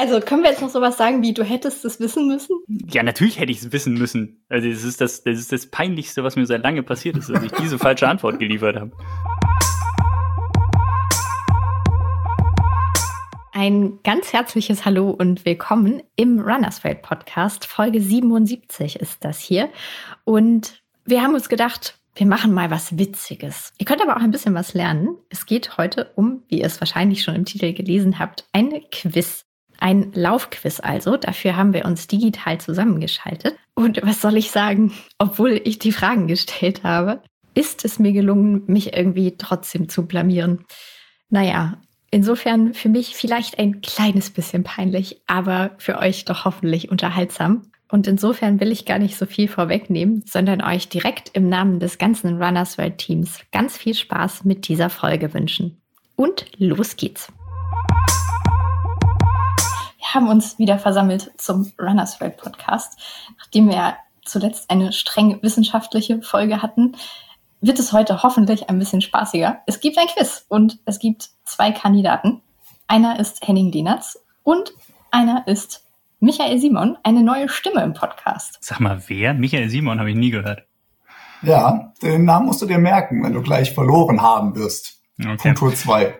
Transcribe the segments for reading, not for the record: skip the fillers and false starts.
Also können wir jetzt noch sowas sagen wie, du hättest es wissen müssen? Ja, natürlich hätte ich es wissen müssen. Also das ist das Peinlichste, was mir seit lange passiert ist, dass ich diese falsche Antwort geliefert habe. Ein ganz herzliches Hallo und willkommen im Runners World Podcast. Folge 77 ist das hier. Und wir haben uns gedacht, wir machen mal was Witziges. Ihr könnt aber auch ein bisschen was lernen. Es geht heute um, wie ihr es wahrscheinlich schon im Titel gelesen habt, ein Quiz. Ein Laufquiz also. Dafür haben wir uns digital zusammengeschaltet. Und was soll ich sagen? Obwohl ich die Fragen gestellt habe, ist es mir gelungen, mich irgendwie trotzdem zu blamieren. Naja, insofern für mich vielleicht ein kleines bisschen peinlich, aber für euch doch hoffentlich unterhaltsam. Und insofern will ich gar nicht so viel vorwegnehmen, sondern euch direkt im Namen des ganzen Runners World Teams ganz viel Spaß mit dieser Folge wünschen. Und los geht's! Wir haben uns wieder versammelt zum Runners World Podcast. Nachdem wir zuletzt eine streng wissenschaftliche Folge hatten, wird es heute hoffentlich ein bisschen spaßiger. Es gibt ein Quiz und es gibt 2 Kandidaten. Einer ist Henning Lehnertz und einer ist Michael Simon, eine neue Stimme im Podcast. Sag mal, wer? Michael Simon habe ich nie gehört. Ja, den Namen musst du dir merken, wenn du gleich verloren haben wirst. Okay. Kultur 2.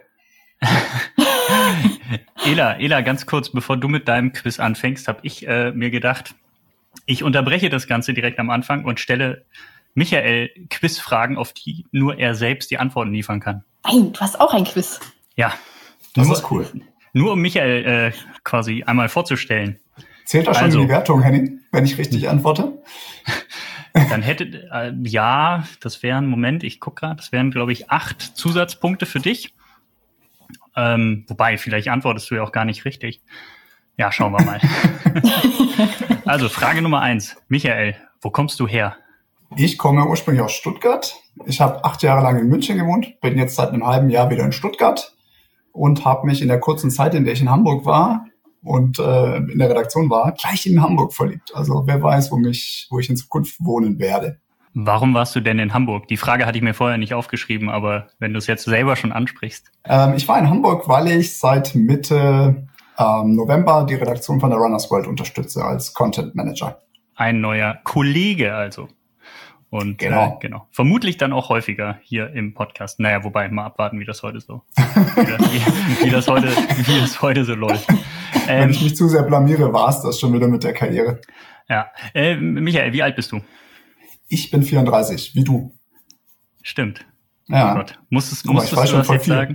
Ela, ganz kurz, bevor du mit deinem Quiz anfängst, habe ich mir gedacht, ich unterbreche das Ganze direkt am Anfang und stelle Michael Quizfragen, auf die nur er selbst die Antworten liefern kann. Nein, du hast auch ein Quiz. Ja. Das ist cool. Nur um Michael quasi einmal vorzustellen. Zählt das schon in die Wertung, Henning, wenn ich richtig antworte? Dann ja, das wären, Moment, ich gucke gerade, das wären, glaube ich, 8 Zusatzpunkte für dich. Wobei, vielleicht antwortest du ja auch gar nicht richtig. Ja, schauen wir mal. Also, Frage Nummer 1. Michael, wo kommst du her? Ich komme ursprünglich aus Stuttgart. Ich habe 8 Jahre lang in München gewohnt, bin jetzt seit einem halben Jahr wieder in Stuttgart und habe mich in der kurzen Zeit, in der ich in Hamburg war und in der Redaktion war, gleich in Hamburg verliebt. Also wer weiß, wo ich in Zukunft wohnen werde. Warum warst du denn in Hamburg? Die Frage hatte ich mir vorher nicht aufgeschrieben, aber wenn du es jetzt selber schon ansprichst. Ich war in Hamburg, weil ich seit Mitte November die Redaktion von der Runners World unterstütze als Content Manager. Ein neuer Kollege also. Und genau. Vermutlich dann auch häufiger hier im Podcast. Naja, wobei, mal abwarten, wie das heute so wie das heute so läuft. Wenn ich mich zu sehr blamiere, war es das schon wieder mit der Karriere. Ja. Michael, wie alt bist du? Ich bin 34, wie du. Stimmt. Ja. Oh Gott. Musstest du das jetzt sagen?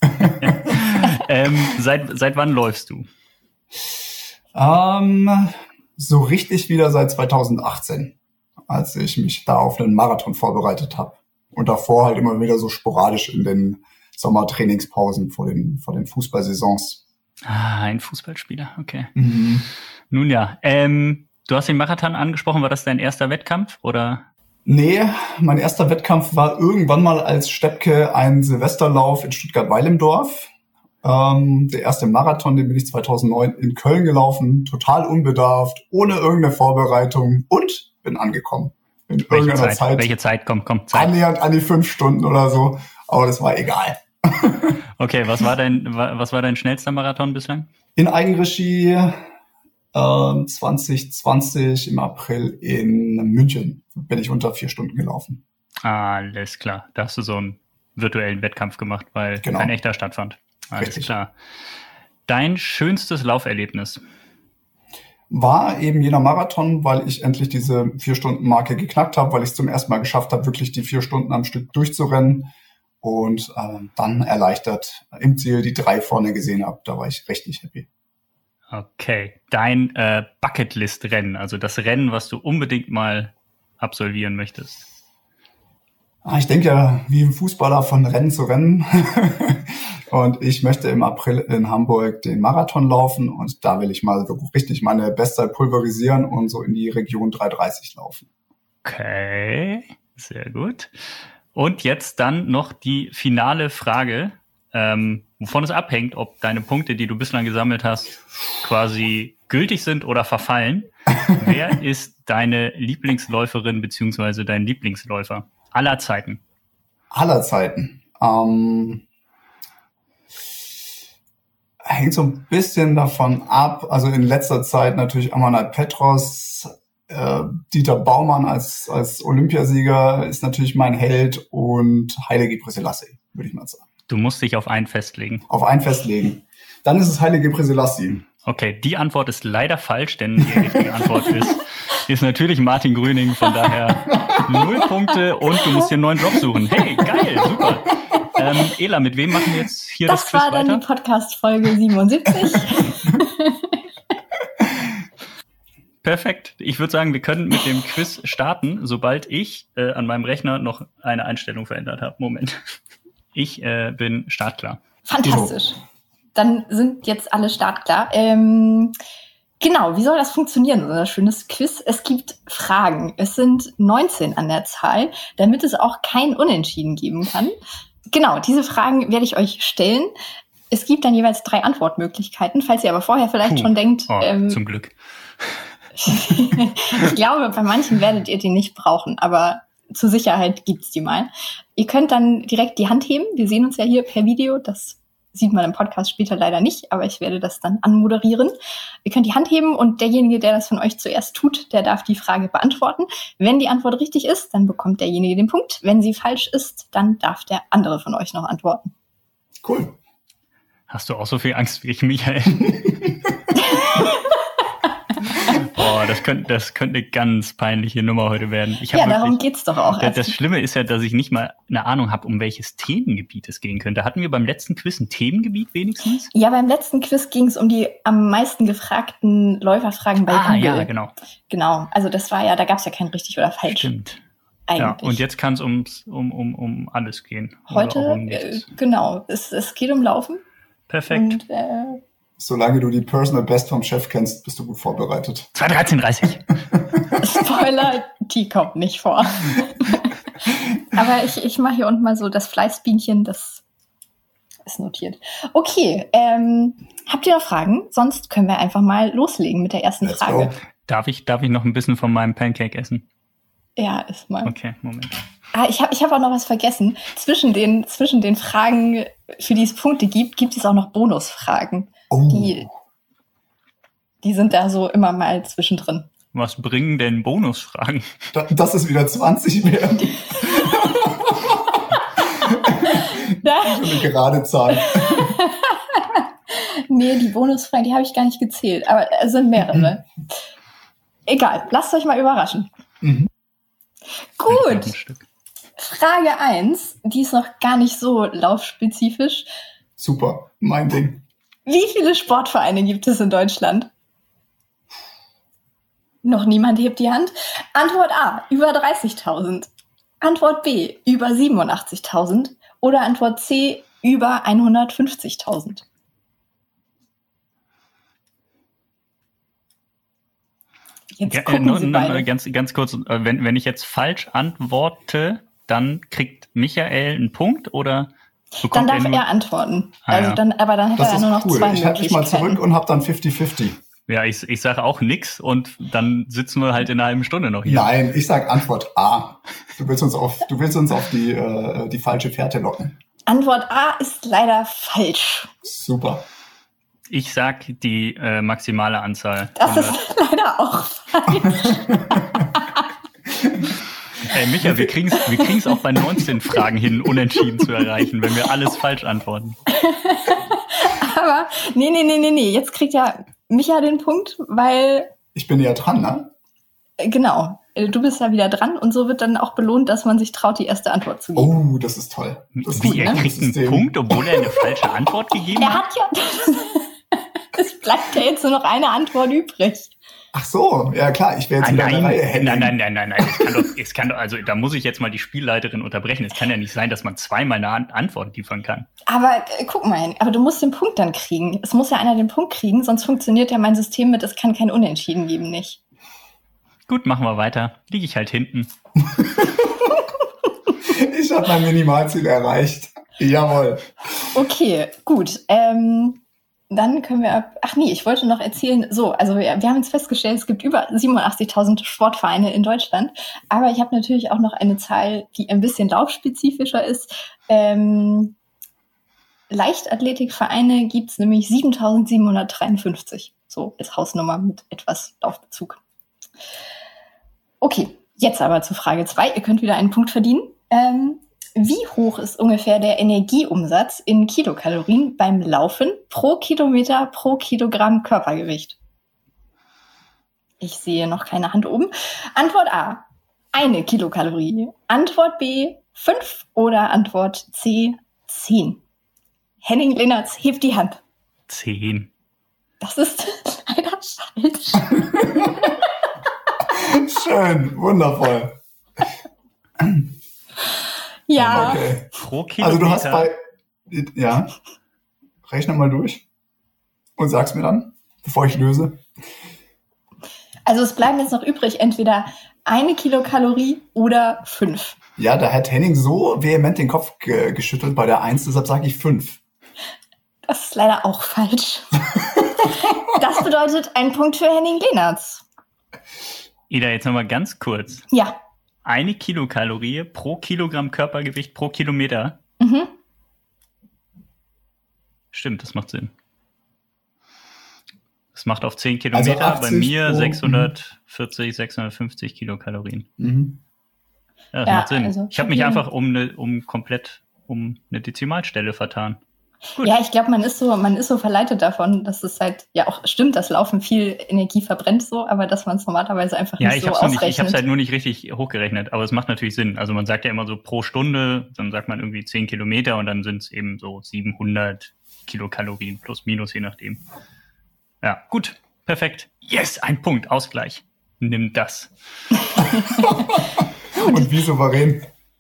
Seit wann läufst du? So richtig wieder seit 2018, als ich mich da auf einen Marathon vorbereitet habe. Und davor halt immer wieder so sporadisch in den Sommertrainingspausen vor den Fußballsaisons. Ah, ein Fußballspieler, okay. Mhm. Nun ja, du hast den Marathon angesprochen, war das dein erster Wettkampf, oder? Nee, mein erster Wettkampf war irgendwann mal als Steppke ein Silvesterlauf in Stuttgart-Weil-im-Dorf. Der erste Marathon, den bin ich 2009 in Köln gelaufen, total unbedarft, ohne irgendeine Vorbereitung und bin angekomdein in irgendeiner Zeit. Welche Zeit? Komm, Zeit. Annähernd an die 5 Stunden oder so, aber das war egal. Okay, was war dein schnellster Marathon bislang? In Eigenregie 2020 im April in München bin ich unter 4 Stunden gelaufen. Alles klar, da hast du so einen virtuellen Wettkampf gemacht, weil kein echter stattfand. Alles Richtig. Klar. Dein schönstes Lauferlebnis? War eben jener Marathon, weil ich endlich diese 4-Stunden-Marke geknackt habe, weil ich es zum ersten Mal geschafft habe, wirklich die 4 Stunden am Stück durchzurennen und dann erleichtert im Ziel die 3 vorne gesehen habe. Da war ich richtig happy. Okay, dein Bucketlist-Rennen, also das Rennen, was du unbedingt mal absolvieren möchtest. Ich denke ja, wie ein Fußballer von Rennen zu Rennen. Und ich möchte im April in Hamburg den Marathon laufen und da will ich mal so richtig meine Bestzeit pulverisieren und so in die Region 3:30 laufen. Okay, sehr gut. Und jetzt dann noch die finale Frage, wovon es abhängt, ob deine Punkte, die du bislang gesammelt hast, quasi gültig sind oder verfallen. Wer ist deine Lieblingsläuferin bzw. dein Lieblingsläufer aller Zeiten? Aller Zeiten. hängt so ein bisschen davon ab. Also in letzter Zeit natürlich Amanat Petros, Dieter Baumann als Olympiasieger ist natürlich mein Held und Haile Gebrselassie, würde ich mal sagen. Du musst dich auf einen festlegen. Auf einen festlegen. Dann ist es Haile Gebrselassie. Okay, die Antwort ist leider falsch, denn die richtige Antwort ist natürlich Martin Grüning. Von daher 0 Punkte und du musst dir einen neuen Job suchen. Hey, geil, super. Ela, mit wem machen wir jetzt hier das Quiz weiter? Das war dann die Podcast-Folge 77. Perfekt. Ich würde sagen, wir können mit dem Quiz starten, sobald ich an meinem Rechner noch eine Einstellung verändert habe. Moment. Ich bin startklar. Fantastisch. Dann sind jetzt alle startklar. Genau, wie soll das funktionieren, unser schönes Quiz? Es gibt Fragen. Es sind 19 an der Zahl, damit es auch kein Unentschieden geben kann. Genau, diese Fragen werde ich euch stellen. Es gibt dann jeweils 3 Antwortmöglichkeiten. Falls ihr aber vorher vielleicht schon denkt... zum Glück. Ich glaube, bei manchen werdet ihr die nicht brauchen, aber zur Sicherheit gibt's die mal. Ihr könnt dann direkt die Hand heben. Wir sehen uns ja hier per Video. Das sieht man im Podcast später leider nicht, aber ich werde das dann anmoderieren. Ihr könnt die Hand heben und derjenige, der das von euch zuerst tut, der darf die Frage beantworten. Wenn die Antwort richtig ist, dann bekommt derjenige den Punkt. Wenn sie falsch ist, dann darf der andere von euch noch antworten. Cool. Hast du auch so viel Angst wie ich, Michael? Das könnte eine ganz peinliche Nummer heute werden. Darum geht's doch auch. Das Schlimme ist ja, dass ich nicht mal eine Ahnung habe, um welches Themengebiet es gehen könnte. Hatten wir beim letzten Quiz ein Themengebiet wenigstens? Ja, beim letzten Quiz ging es um die am meisten gefragten Läuferfragen bei Google. Ja, genau. Genau, also das war ja, da gab's ja kein richtig oder falsch. Stimmt. Eigentlich. Ja, und jetzt kann es um alles gehen. Heute, genau, es geht um Laufen. Perfekt. Und, solange du die Personal Best vom Chef kennst, bist du gut vorbereitet. 2:13:30. Spoiler, die kommt nicht vor. Aber ich mache hier unten mal so das Fleißbienchen, das ist notiert. Okay, habt ihr noch Fragen? Sonst können wir einfach mal loslegen mit der ersten Let's Frage. go. Darf ich noch ein bisschen von meinem Pancake essen? Ja, ist mal. Okay, Moment. Ich hab auch noch was vergessen. Zwischen den Fragen, für die es Punkte gibt es auch noch Bonusfragen. Oh. Die sind da so immer mal zwischendrin. Was bringen denn Bonusfragen? Das ist wieder 20 mehr. Eine gerade Zahl. Nee, die Bonusfragen, die habe ich gar nicht gezählt. Aber es sind mehrere. Egal, lasst euch mal überraschen. Mhm. Gut. Frage 1, die ist noch gar nicht so laufspezifisch. Super, mein Ding. Wie viele Sportvereine gibt es in Deutschland? Noch niemand hebt die Hand. Antwort A, über 30.000. Antwort B, über 87.000. Oder Antwort C, über 150.000. Jetzt gucken Sie beide. Ganz kurz, wenn ich jetzt falsch antworte, dann kriegt Michael einen Punkt oder bekommt dann darf er antworten. Ja. Dann hat er ja nur noch cool. 2 Ich halte mich mal zurück und habe dann 50-50. Ja, ich sage auch nix und dann sitzen wir halt in einer halben Stunde noch hier. Nein, ich sag Antwort A. Du willst uns auf die falsche Fährte locken. Antwort A ist leider falsch. Super. Ich sag die maximale Anzahl. Das ist leider auch falsch. Hey Micha, wir kriegen's auch bei 19 Fragen hin, unentschieden zu erreichen, wenn wir alles falsch antworten. Aber nee. Jetzt kriegt ja Micha den Punkt, weil... Ich bin ja dran, ne? Genau. Du bist ja wieder dran und so wird dann auch belohnt, dass man sich traut, die erste Antwort zu geben. Oh, das ist toll. Das ist Wie, gut, er kriegt einen Punkt, obwohl er eine falsche Antwort gegeben hat? Er hat ja... Es bleibt ja jetzt nur noch eine Antwort übrig. Ach so, ja klar, ich wäre jetzt wieder in der Reihe hängen. Nein. Es kann doch, also da muss ich jetzt mal die Spielleiterin unterbrechen. Es kann ja nicht sein, dass man zweimal eine Antwort liefern kann. Aber guck mal, du musst den Punkt dann kriegen. Es muss ja einer den Punkt kriegen, sonst funktioniert ja mein System mit, es kann kein Unentschieden geben, nicht. Gut, machen wir weiter. Liege ich halt hinten. Ich habe mein Minimalziel erreicht. Jawohl. Okay, gut. Dann können wir ich wollte noch erzählen, also wir haben jetzt festgestellt, es gibt über 87.000 Sportvereine in Deutschland, aber ich habe natürlich auch noch eine Zahl, die ein bisschen laufspezifischer ist. Leichtathletikvereine gibt es nämlich 7.753. So ist Hausnummer mit etwas Laufbezug. Okay, jetzt aber zu Frage 2. Ihr könnt wieder einen Punkt verdienen. Wie hoch ist ungefähr der Energieumsatz in Kilokalorien beim Laufen pro Kilometer pro Kilogramm Körpergewicht? Ich sehe noch keine Hand oben. Antwort A, 1 Kilokalorie. Antwort B, 5 oder Antwort C, 10. Henning Lehnertz hebt die Hand. 10. Das ist leider falsch. Schön, wundervoll. Ja. Okay. Pro Kilometer. Also du hast ja, rechne mal durch und sag's mir dann, bevor ich löse. Also es bleiben jetzt noch übrig, entweder 1 Kilokalorie oder 5. Ja, da hat Henning so vehement den Kopf geschüttelt bei der 1, deshalb sage ich 5. Das ist leider auch falsch. Das bedeutet ein Punkt für Henning Lehnertz. Ida, jetzt nochmal ganz kurz. Ja. 1 Kilokalorie pro Kilogramm Körpergewicht pro Kilometer. Mhm. Stimmt, das macht Sinn. Das macht auf 10 Kilometer Also bei mir pro, 640, 650 Kilokalorien. Mhm. Ja, das macht Sinn. Also ich habe mich einfach um eine Dezimalstelle vertan. Gut. Ja, ich glaube, man ist so verleitet davon, dass es halt ja auch stimmt, dass Laufen viel Energie verbrennt so, aber dass man es normalerweise einfach nicht so ausrechnet. Ich habe es halt nur nicht richtig hochgerechnet, aber es macht natürlich Sinn. Also man sagt ja immer so pro Stunde, dann sagt man irgendwie 10 Kilometer und dann sind es eben so 700 Kilokalorien plus minus, je nachdem. Ja, gut, perfekt. Yes, ein Punkt, Ausgleich. Nimm das. Und wie souverän.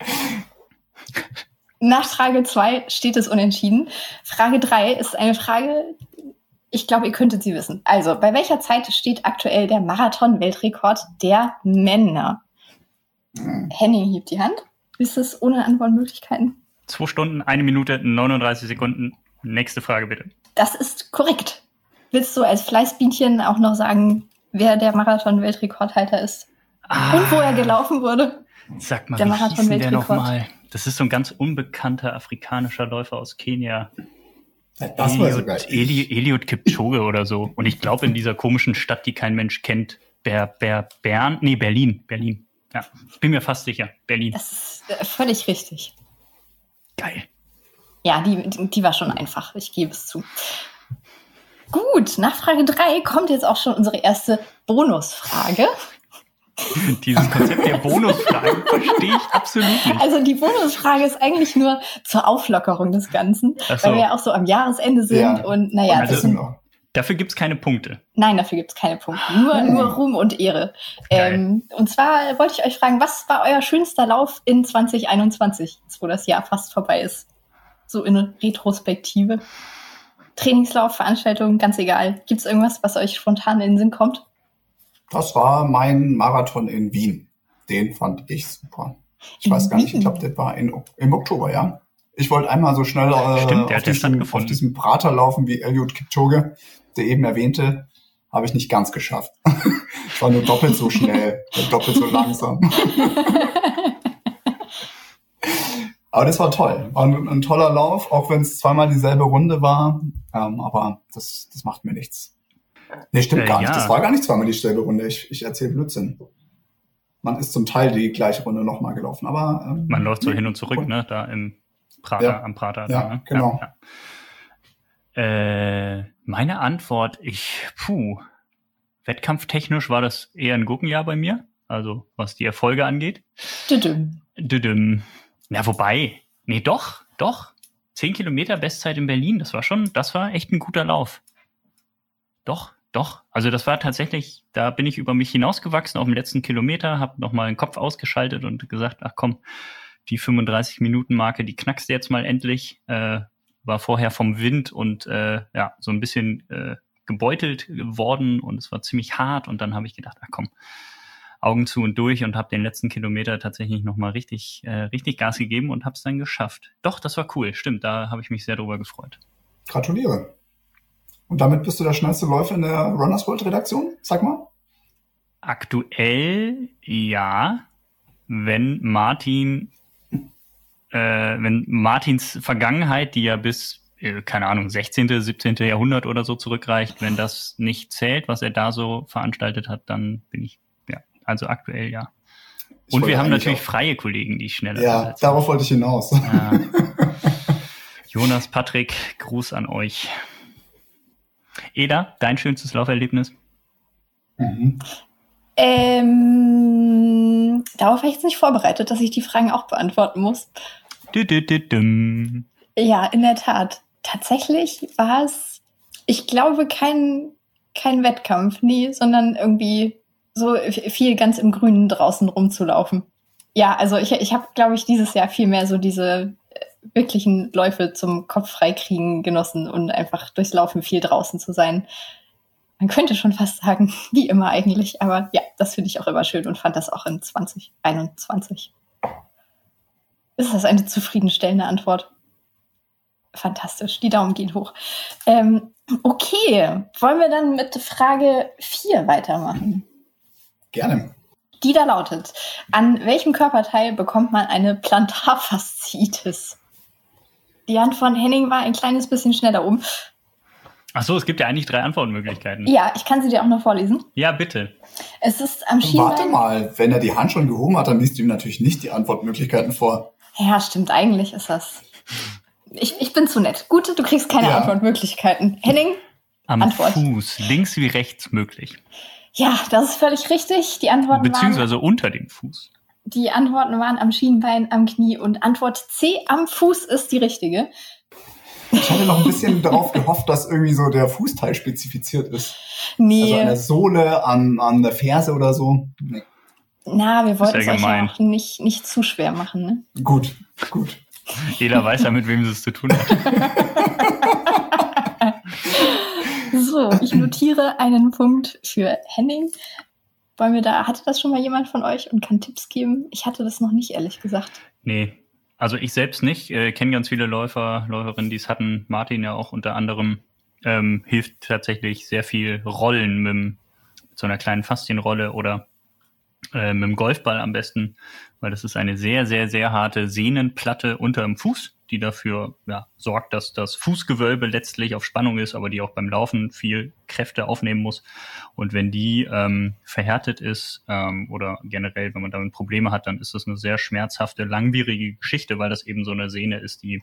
Nach Frage 2 steht es unentschieden. Frage 3 ist eine Frage, ich glaube, ihr könntet sie wissen. Also, bei welcher Zeit steht aktuell der Marathon-Weltrekord der Männer? Henning hebt die Hand. Ist es ohne Antwortmöglichkeiten? 2 Stunden, 1 Minute, 39 Sekunden. Nächste Frage bitte. Das ist korrekt. Willst du als Fleißbienchen auch noch sagen, wer der Marathon-Weltrekordhalter ist? Und wo er gelaufen wurde? Sag mal, Der wie hieß denn der Marathon-Weltrekord. nochmal? Das ist so ein ganz unbekannter afrikanischer Läufer aus Kenia. Das war sogar Eliud Kipchoge oder so. Und ich glaube in dieser komischen Stadt, die kein Mensch kennt, Berlin. Ja, ich bin mir fast sicher. Berlin. Das ist völlig richtig. Geil. Ja, die war schon einfach. Ich gebe es zu. Gut, nach Frage 3 kommt jetzt auch schon unsere erste Bonusfrage. Dieses Konzept der Bonusfragen verstehe ich absolut nicht. Also die Bonusfrage ist eigentlich nur zur Auflockerung des Ganzen, Ach so. weil wir ja auch so am Jahresende sind Ja. und naja, Also- das sind, Dafür gibt es keine Punkte. nein, dafür gibt es keine Punkte, nur Ruhm und Ehre. Geil. Und zwar wollte ich euch fragen, was war euer schönster Lauf in 2021, jetzt wo das Jahr fast vorbei ist? So in Retrospektive. Trainingslauf, Veranstaltung, ganz egal. Gibt es irgendwas, was euch spontan in den Sinn kommt? Das war mein Marathon in Wien. Den fand ich super. Ich weiß gar nicht, ich glaube, das war im Oktober, ja. Ich wollte einmal so schnell Stimmt, der hat ja auf stattgefunden. diesem Prater laufen wie Eliud Kipchoge, der eben erwähnte, habe ich nicht ganz geschafft. Ich war nur doppelt so schnell, doppelt so langsam. Aber das war toll. War ein toller Lauf, auch wenn es zweimal dieselbe Runde war. Aber das macht mir nichts. Nee, stimmt gar nicht. Ja. Das war gar nicht zweimal dieselbe Runde. Ich erzähle Blödsinn. Man ist zum Teil die gleiche Runde nochmal gelaufen. Aber Man läuft so hin und zurück, cool. ne? Da im Prater, Ja. am Prater. Ja, da, ne? genau. Ja. Meine Antwort, wettkampftechnisch war das eher ein Gurkenjahr bei mir. Also, was die Erfolge angeht. Düdüm. Na, wobei, nee, doch. 10 Kilometer Bestzeit in Berlin, das war echt ein guter Lauf. Doch. Also das war tatsächlich, da bin ich über mich hinausgewachsen auf dem letzten Kilometer, habe nochmal den Kopf ausgeschaltet und gesagt, ach komm, die 35-Minuten-Marke, die knackst du jetzt mal endlich. War vorher vom Wind und so ein bisschen gebeutelt worden und es war ziemlich hart und dann habe ich gedacht, ach komm, Augen zu und durch und habe den letzten Kilometer tatsächlich nochmal richtig Gas gegeben und habe es dann geschafft. Doch, das war cool, stimmt, da habe ich mich sehr drüber gefreut. Gratuliere. Und damit bist du der schnellste Läufer in der Runners World Redaktion? Sag mal. Aktuell ja, wenn Martins Vergangenheit, die ja bis keine Ahnung, 16., 17. Jahrhundert oder so zurückreicht. Wenn das nicht zählt, was er da so veranstaltet hat, dann bin ich, ja, also aktuell ja. Und wir haben natürlich freie Kollegen, die schneller sind. Ja, darauf wollte ich hinaus. Ja. Jonas, Patrick, Gruß an euch. Eda, dein schönstes Lauferlebnis? Darauf war ich jetzt nicht vorbereitet, dass ich die Fragen auch beantworten muss. Ja, in der Tat. Tatsächlich war es, ich glaube, kein Wettkampf, nee, sondern irgendwie so viel ganz im Grünen draußen rumzulaufen. Ja, also ich habe, glaube ich, dieses Jahr viel mehr so diese wirklichen Läufe zum Kopf freikriegen genossen und einfach durchs Laufen viel draußen zu sein. Man könnte schon fast sagen, wie immer eigentlich, aber ja, das finde ich auch immer schön und fand das auch in 2021. Ist das eine zufriedenstellende Antwort? Fantastisch, die Daumen gehen hoch. Okay, wollen wir dann mit Frage 4 weitermachen? Gerne. Die da lautet, an welchem Körperteil bekommt man eine Plantarfasziitis? Die Hand von Henning war ein kleines bisschen schneller um. Ach so, es gibt ja eigentlich 3 Antwortmöglichkeiten. Ja, ich kann sie dir auch noch vorlesen. Ja, bitte. Es ist am Schienbein... Warte mal, wenn er die Hand schon gehoben hat, dann liest du ihm natürlich nicht die Antwortmöglichkeiten vor. Ja, stimmt, eigentlich ist das... Ich bin zu nett. Gut, du kriegst keine Antwortmöglichkeiten. Henning, am Antwort. Fuß, links wie rechts möglich. Ja, das ist völlig richtig. Die Antworten beziehungsweise unter dem Fuß. Die Antworten waren am Schienbein, am Knie und Antwort C, am Fuß ist die richtige. Ich hatte noch ein bisschen darauf gehofft, dass irgendwie so der Fußteil spezifiziert ist. Nee. Also an der Sohle, an der Ferse oder so. Nee. Na, wir wollten es euch ja auch nicht zu schwer machen, ne? Gut. Jeder weiß ja, mit wem sie es zu tun hat. So, ich notiere einen Punkt für Henning. Hatte das schon mal jemand von euch und kann Tipps geben? Ich hatte das noch nicht, ehrlich gesagt. Nee, also ich selbst nicht. Kenne ganz viele Läuferinnen, die es hatten. Martin ja auch unter anderem. Hilft tatsächlich sehr viel Rollen mit so einer kleinen Faszienrolle oder mit dem Golfball am besten, weil das ist eine sehr, sehr, sehr harte Sehnenplatte unter dem Fuß, die dafür sorgt, dass das Fußgewölbe letztlich auf Spannung ist, aber die auch beim Laufen viel Kräfte aufnehmen muss. Und wenn die verhärtet ist oder generell, wenn man damit Probleme hat, dann ist das eine sehr schmerzhafte, langwierige Geschichte, weil das eben so eine Sehne ist, die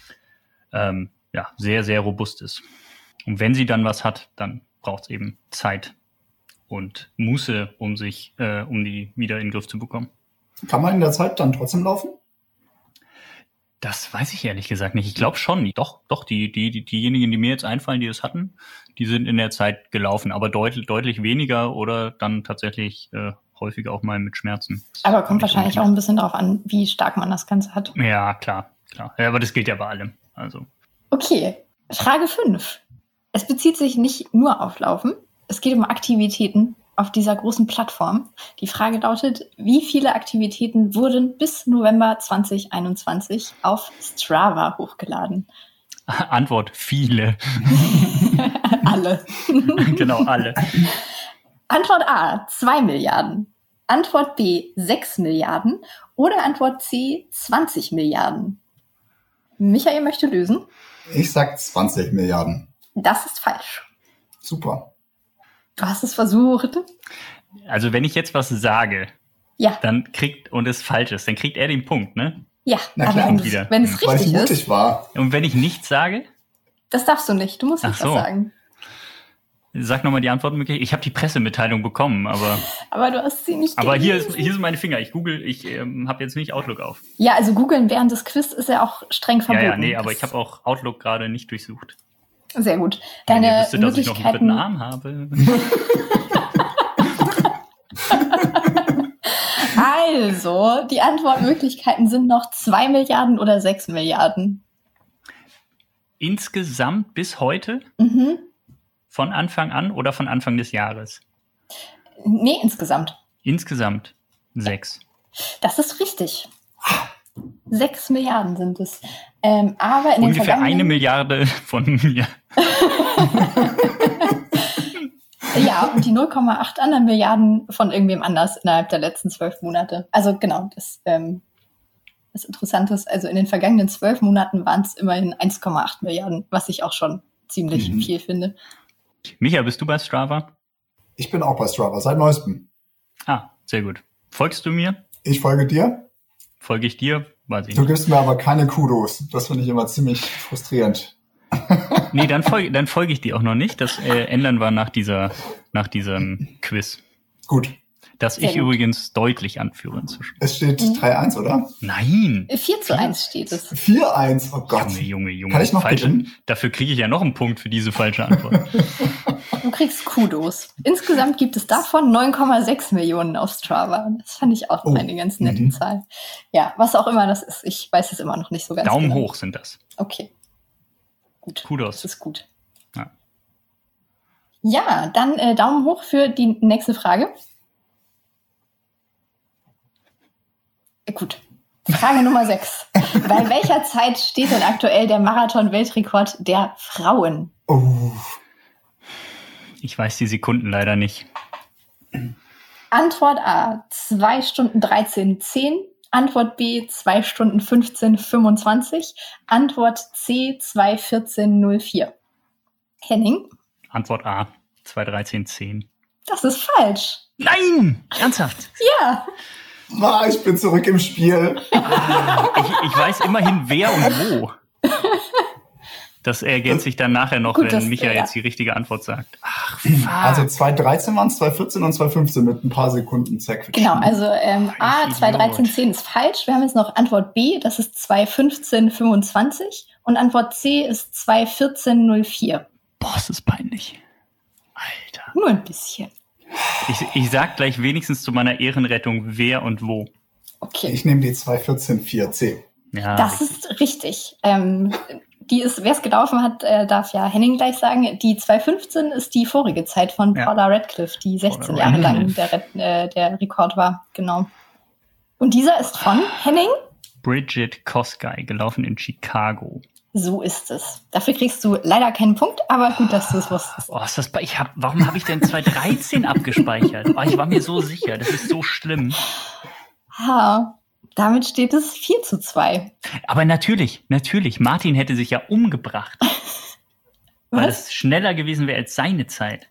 sehr, sehr robust ist. Und wenn sie dann was hat, dann braucht es eben Zeit und Muße, um die wieder in den Griff zu bekommen. Kann man in der Zeit dann trotzdem laufen? Das weiß ich ehrlich gesagt nicht. Ich glaube schon. Doch, diejenigen, die mir jetzt einfallen, die es hatten, die sind in der Zeit gelaufen, aber deutlich weniger oder dann tatsächlich häufiger auch mal mit Schmerzen. Aber kommt wahrscheinlich auch ein bisschen darauf an, wie stark man das Ganze hat. Ja, klar. Ja, aber das gilt ja bei allem. Also. Okay, Frage 5. Es bezieht sich nicht nur auf Laufen. Es geht um Aktivitäten auf dieser großen Plattform. Die Frage lautet, wie viele Aktivitäten wurden bis November 2021 auf Strava hochgeladen? Antwort, viele. Alle. Genau, alle. Antwort A, 2 Milliarden. Antwort B, 6 Milliarden. Oder Antwort C, 20 Milliarden. Michael möchte lösen. Ich sag 20 Milliarden. Das ist falsch. Super. Du hast es versucht. Also wenn ich jetzt was sage, dann und es falsch ist, dann kriegt er den Punkt, ne? Ja, na klar, aber wenn es richtig weil ich mutig ist. War. Und wenn ich nichts sage? Das darfst du nicht, du musst nicht was sagen. Sag nochmal die Antwortmöglichkeit. Ich habe die Pressemitteilung bekommen, aber... Aber du hast sie nicht Aber gelesen. hier sind meine Finger. Ich habe jetzt nicht Outlook auf. Ja, also googeln während des Quiz ist ja auch streng verboten. Ja, nee, aber ich habe auch Outlook gerade nicht durchsucht. Sehr gut. Wenn ihr Deine wüsstet, dass ich noch einen dritten Arm habe. Also, die Antwortmöglichkeiten sind noch 2 Milliarden oder 6 Milliarden. Insgesamt bis heute? Mhm. Von Anfang an oder von Anfang des Jahres? Nee, insgesamt. Insgesamt 6. Das ist richtig. 6 Milliarden sind es. Aber in ungefähr 1 Milliarde von mir. Ja, und die 0,8 anderen Milliarden von irgendwem anders innerhalb der letzten 12 Monate. Also genau, das was Interessantes. Also in den vergangenen 12 Monaten waren es immerhin 1,8 Milliarden, was ich auch schon ziemlich viel finde. Micha, bist du bei Strava? Ich bin auch bei Strava, seit neuestem. Ah, sehr gut. Folgst du mir? Ich folge dir. Folge ich dir? Weiß ich Du nicht. gibst mir aber keine Kudos. Das finde ich immer ziemlich frustrierend. Nee, dann folge ich dir auch noch nicht. Das ändern wir nach diesem Quiz. Gut. Das ich übrigens deutlich anführe inzwischen. Es steht 3-1, oder? Nein! 4:1 steht es. 4-1, oh Gott. Junge. Kann ich noch gewinnen? Dafür kriege ich ja noch einen Punkt für diese falsche Antwort. Du kriegst Kudos. Insgesamt gibt es davon 9,6 Millionen auf Strava. Das fand ich auch eine ganz nette Zahl. Ja, was auch immer das ist. Ich weiß es immer noch nicht so ganz Daumen genau. hoch sind das. Okay. Gut. Kudos. Das ist gut. Ja. Ja, dann Daumen hoch für die nächste Frage. Gut. Frage Nummer 6. Bei welcher Zeit steht denn aktuell der Marathon-Weltrekord der Frauen? Oh. Ich weiß die Sekunden leider nicht. Antwort A, 2 Stunden 13,10. Antwort B, 2 Stunden 15,25. Antwort C, 2:14,04. Henning? Antwort A, 2:13,10. Das ist falsch. Nein! Ernsthaft? Ja. Ich bin zurück im Spiel. Ich weiß immerhin wer und wo. Das ergänzt sich dann nachher noch, Gut, wenn Micha jetzt die richtige Antwort sagt. Ach, fuck. Also 2:13 waren es, 2:14 und 2:15 mit ein paar Sekunden zerquetschen. Genau, also A, 2:13,10 ist falsch. Wir haben jetzt noch Antwort B, das ist 2:15,25. Und Antwort C ist 2:14,04. Boah, ist das peinlich. Alter. Nur ein bisschen. Ich sag gleich wenigstens zu meiner Ehrenrettung wer und wo. Okay. Ich nehme die 2:14,4C. Ja, Das ist richtig. Wer es gelaufen hat, darf ja Henning gleich sagen. Die 2:15 ist die vorige Zeit von Paula Radcliffe, die 16 Jahre lang der Rekord war. Genau. Und dieser ist von Henning? Bridget Kosgei, gelaufen in Chicago. So ist es. Dafür kriegst du leider keinen Punkt, aber gut, dass du es wusstest. Oh, ist das warum habe ich denn 2:13 abgespeichert? Oh, ich war mir so sicher, das ist so schlimm. Ha, damit steht es 4:2. Aber natürlich, Martin hätte sich ja umgebracht. Weil es schneller gewesen wäre als seine Zeit.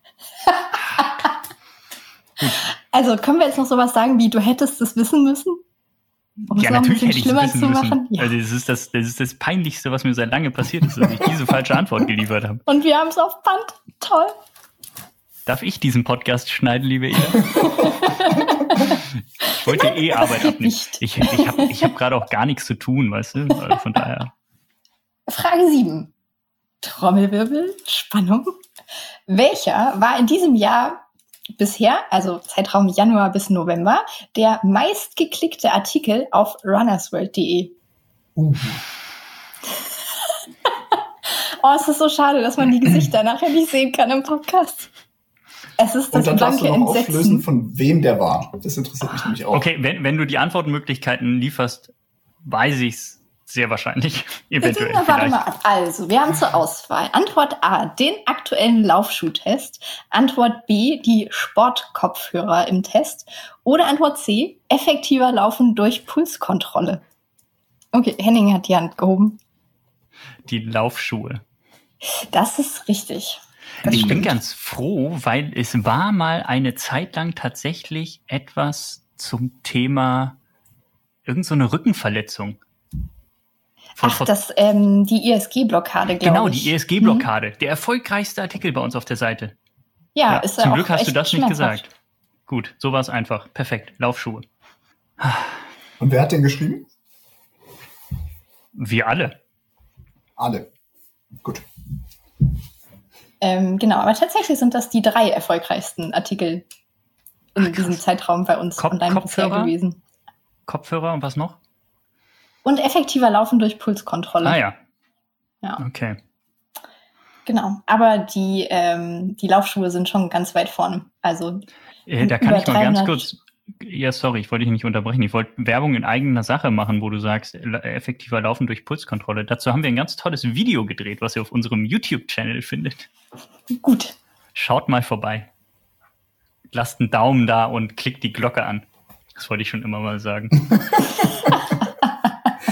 Also können wir jetzt noch sowas sagen wie, du hättest es wissen müssen? Um Ja, es noch ein natürlich bisschen hätte ich es schlimmer wissen zu müssen. machen? Ja. Also das ist das Peinlichste, was mir seit langem passiert ist, dass ich diese falsche Antwort geliefert habe. Und wir haben es auf Band. Toll. Darf ich diesen Podcast schneiden, liebe Eda? Ich wollte Arbeit geht abnehmen. nicht. Ich hab gerade auch gar nichts zu tun, weißt du? Also von daher. Frage 7. Trommelwirbel, Spannung. Welcher war in diesem Jahr bisher, also Zeitraum Januar bis November, der meistgeklickte Artikel auf runnersworld.de? Oh, es ist so schade, dass man die Gesichter nachher nicht sehen kann im Podcast. Es ist das Und dann darfst blanke du noch auflösen, Entsetzen. von wem der war. Das interessiert mich nämlich auch. Okay, wenn du die Antwortmöglichkeiten lieferst, weiß ich's sehr wahrscheinlich. Eventuell. Warte Vielleicht. mal. Also, wir haben zur Auswahl Antwort A, den aktuellen Laufschuhtest. Antwort B, die Sportkopfhörer im Test. Oder Antwort C, effektiver Laufen durch Pulskontrolle. Okay, Henning hat die Hand gehoben. Die Laufschuhe. Das ist richtig. Ich bin ganz froh, weil es war mal eine Zeit lang tatsächlich etwas zum Thema irgend so eine Rückenverletzung. Die ESG-Blockade, glaube Genau, ich. die ESG-Blockade. Der erfolgreichste Artikel bei uns auf der Seite. Ja, ist zum ja Glück auch hast du echt das nicht schmerzhaft. gesagt. Gut, so war es einfach. Perfekt. Laufschuhe. Und wer hat den geschrieben? Wir alle. Alle. Gut. Genau, aber tatsächlich sind das die 3 erfolgreichsten Artikel in diesem Zeitraum bei uns online bisher gewesen. Kopfhörer und was noch? Und effektiver Laufen durch Pulskontrolle. Ah ja. Ja. Okay. Genau, aber die Laufschuhe sind schon ganz weit vorne. Also Da kann ich mal ganz kurz... Ja, sorry, ich wollte dich nicht unterbrechen. Ich wollte Werbung in eigener Sache machen, wo du sagst, effektiver Laufen durch Pulskontrolle. Dazu haben wir ein ganz tolles Video gedreht, was ihr auf unserem YouTube-Channel findet. Gut. Schaut mal vorbei. Lasst einen Daumen da und klickt die Glocke an. Das wollte ich schon immer mal sagen.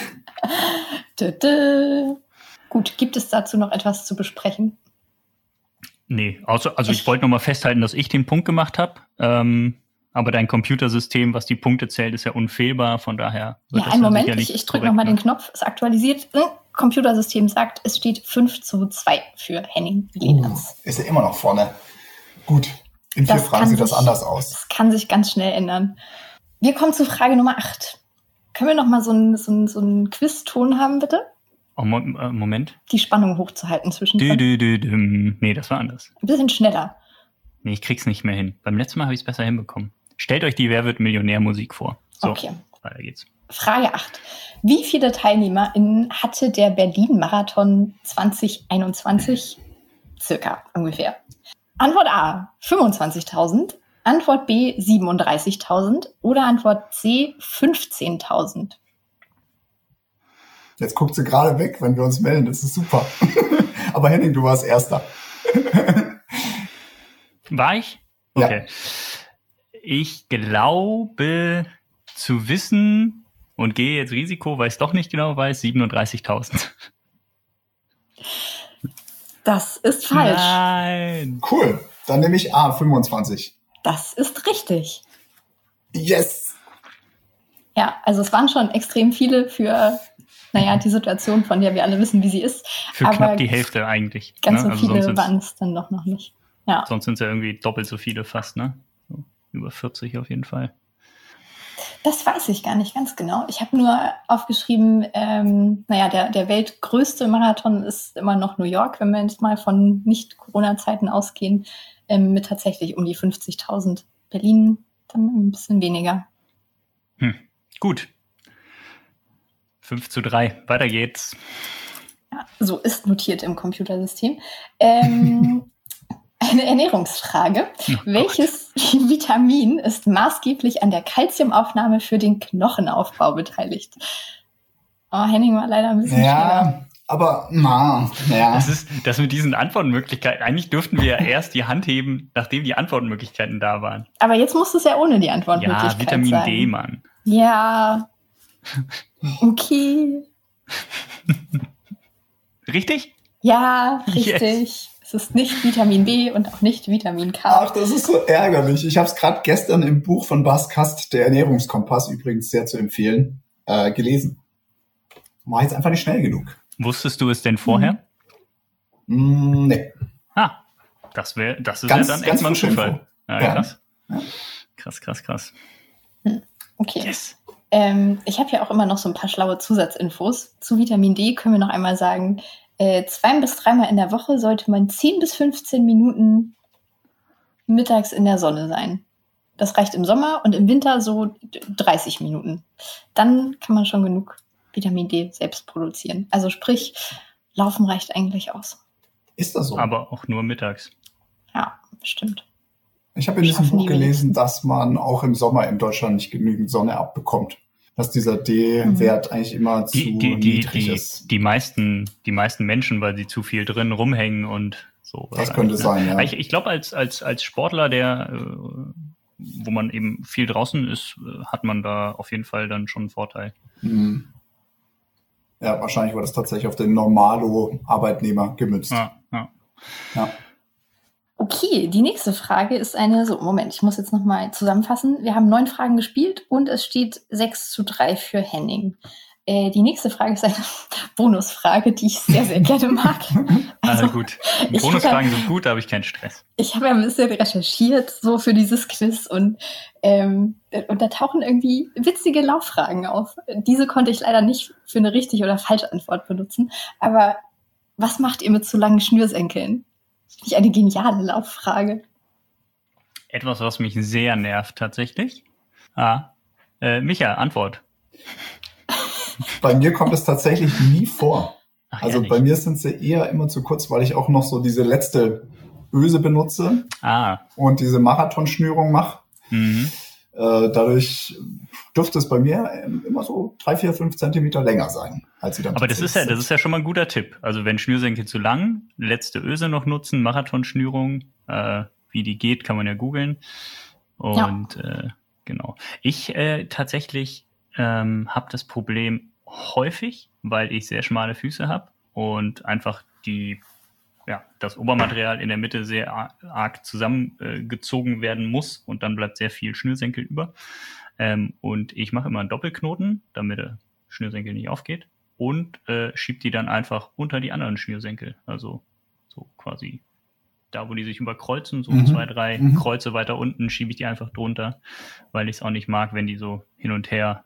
Gut, gibt es dazu noch etwas zu besprechen? Nee, also ich wollte nochmal festhalten, dass ich den Punkt gemacht habe. Aber dein Computersystem, was die Punkte zählt, ist ja unfehlbar. Von daher wird das einen Moment, sicherlich ich drücke nochmal den Knopf. Es aktualisiert. Computersystem sagt, es steht 5:2 für Henning Lehners. Ist er immer noch vorne. Gut, in 4 Fragen sieht das anders aus. Das kann sich ganz schnell ändern. Wir kommen zu Frage Nummer 8. Können wir noch mal so einen Quiz-Ton haben, bitte? Oh, Moment. Die Spannung hochzuhalten zwischendrin. Nee, das war anders. Ein bisschen schneller. Nee, ich krieg's nicht mehr hin. Beim letzten Mal habe ich es besser hinbekommen. Stellt euch die Wer wird Millionär-Musik vor. So, okay. Weiter geht's. Frage 8. Wie viele TeilnehmerInnen hatte der Berlin-Marathon 2021? Circa, ungefähr. Antwort A, 25.000. Antwort B, 37.000. Oder Antwort C, 15.000. Jetzt guckt sie gerade weg, wenn wir uns melden. Das ist super. Aber Henning, du warst Erster. War ich? Okay. Ja. Ich glaube zu wissen und gehe jetzt Risiko, weil ich es doch nicht genau weiß, 37.000. Das ist falsch. Nein. Cool. Dann nehme ich A, 25. Das ist richtig. Yes. Ja, also es waren schon extrem viele für, die Situation, von der wir alle wissen, wie sie ist. Für aber knapp die Hälfte eigentlich. Ganz so Also viele waren es dann doch noch nicht. Ja. Sonst sind es ja irgendwie doppelt so viele fast, ne? So, über 40 auf jeden Fall. Das weiß ich gar nicht ganz genau. Ich habe nur aufgeschrieben, der weltgrößte Marathon ist immer noch New York, wenn wir jetzt mal von Nicht-Corona-Zeiten ausgehen, mit tatsächlich um die 50.000. Berlin dann ein bisschen weniger. Gut. 5:3. Weiter geht's. Ja, so ist notiert im Computersystem. Eine Ernährungsfrage. Welches Vitamin ist maßgeblich an der Kalziumaufnahme für den Knochenaufbau beteiligt? Oh, Henning war leider ein bisschen schneller. Aber, Das ist das mit diesen Antwortmöglichkeiten. Eigentlich dürften wir ja erst die Hand heben, nachdem die Antwortmöglichkeiten da waren. Aber jetzt muss es ja ohne die Antwortmöglichkeit sein. Ja, Vitamin D, Mann. Ja. Okay. Richtig? Ja, richtig. Yes. Es ist nicht Vitamin B und auch nicht Vitamin K. Ach, das ist so ärgerlich. Ich habe es gerade gestern im Buch von Bas Kast, der Ernährungskompass, übrigens sehr zu empfehlen, gelesen. War jetzt einfach nicht schnell genug. Wusstest du es denn vorher? Nee. Das ist ganz, ja dann echt mal ein Zufall. Ja. Krass. Krass. Okay. Yes. Ich habe ja auch immer noch so ein paar schlaue Zusatzinfos. Zu Vitamin D können wir noch einmal sagen, 2 bis 3 Mal in der Woche sollte man 10 bis 15 Minuten mittags in der Sonne sein. Das reicht im Sommer und im Winter so 30 Minuten. Dann kann man schon genug Vitamin D selbst produzieren. Also sprich, Laufen reicht eigentlich aus. Ist das so? Aber auch nur mittags. Ja, bestimmt. Ich habe in diesem Buch gelesen, dass man auch im Sommer in Deutschland nicht genügend Sonne abbekommt. Dass dieser D-Wert eigentlich immer zu niedrig ist. Die meisten Menschen, weil sie zu viel drin rumhängen und so. Das könnte sein, ja. Ich glaube, als Sportler, wo man eben viel draußen ist, hat man da auf jeden Fall dann schon einen Vorteil. Mhm. Ja, wahrscheinlich war das tatsächlich auf den Normalo-Arbeitnehmer gemünzt. Ja. Okay, die nächste Frage ist ich muss jetzt nochmal zusammenfassen. Wir haben 9 Fragen gespielt und es steht 6:3 für Henning. Die nächste Frage ist eine Bonusfrage, die ich sehr, sehr gerne mag. Also gut. Bonusfragen sind gut, da habe ich keinen Stress. Ich habe ja ein bisschen recherchiert, so für dieses Quiz und da tauchen irgendwie witzige Lauffragen auf. Diese konnte ich leider nicht für eine richtige oder falsche Antwort benutzen. Aber was macht ihr mit zu langen Schnürsenkeln? Das finde ich eine geniale Lauffrage. Etwas, was mich sehr nervt tatsächlich. Micha, Antwort. Bei mir kommt es tatsächlich nie vor. Also ehrlich? Bei mir sind sie eher immer zu kurz, weil ich auch noch so diese letzte Öse benutze und diese Marathonschnürung mache. Mhm. Dadurch dürfte es bei mir immer so 3, 4, 5 Zentimeter länger sein, als sie dann. Aber das ist ja schon mal ein guter Tipp. Also wenn Schnürsenkel zu lang, letzte Öse noch nutzen, Marathonschnürung, wie die geht, kann man ja googeln. Und genau. Ich tatsächlich habe das Problem häufig, weil ich sehr schmale Füße habe und einfach das Obermaterial in der Mitte sehr arg zusammengezogen werden muss und dann bleibt sehr viel Schnürsenkel über. Und ich mache immer einen Doppelknoten, damit der Schnürsenkel nicht aufgeht und schiebe die dann einfach unter die anderen Schnürsenkel. Also so quasi da, wo die sich überkreuzen, so 2, 3 Kreuze weiter unten, schiebe ich die einfach drunter, weil ich es auch nicht mag, wenn die so hin und her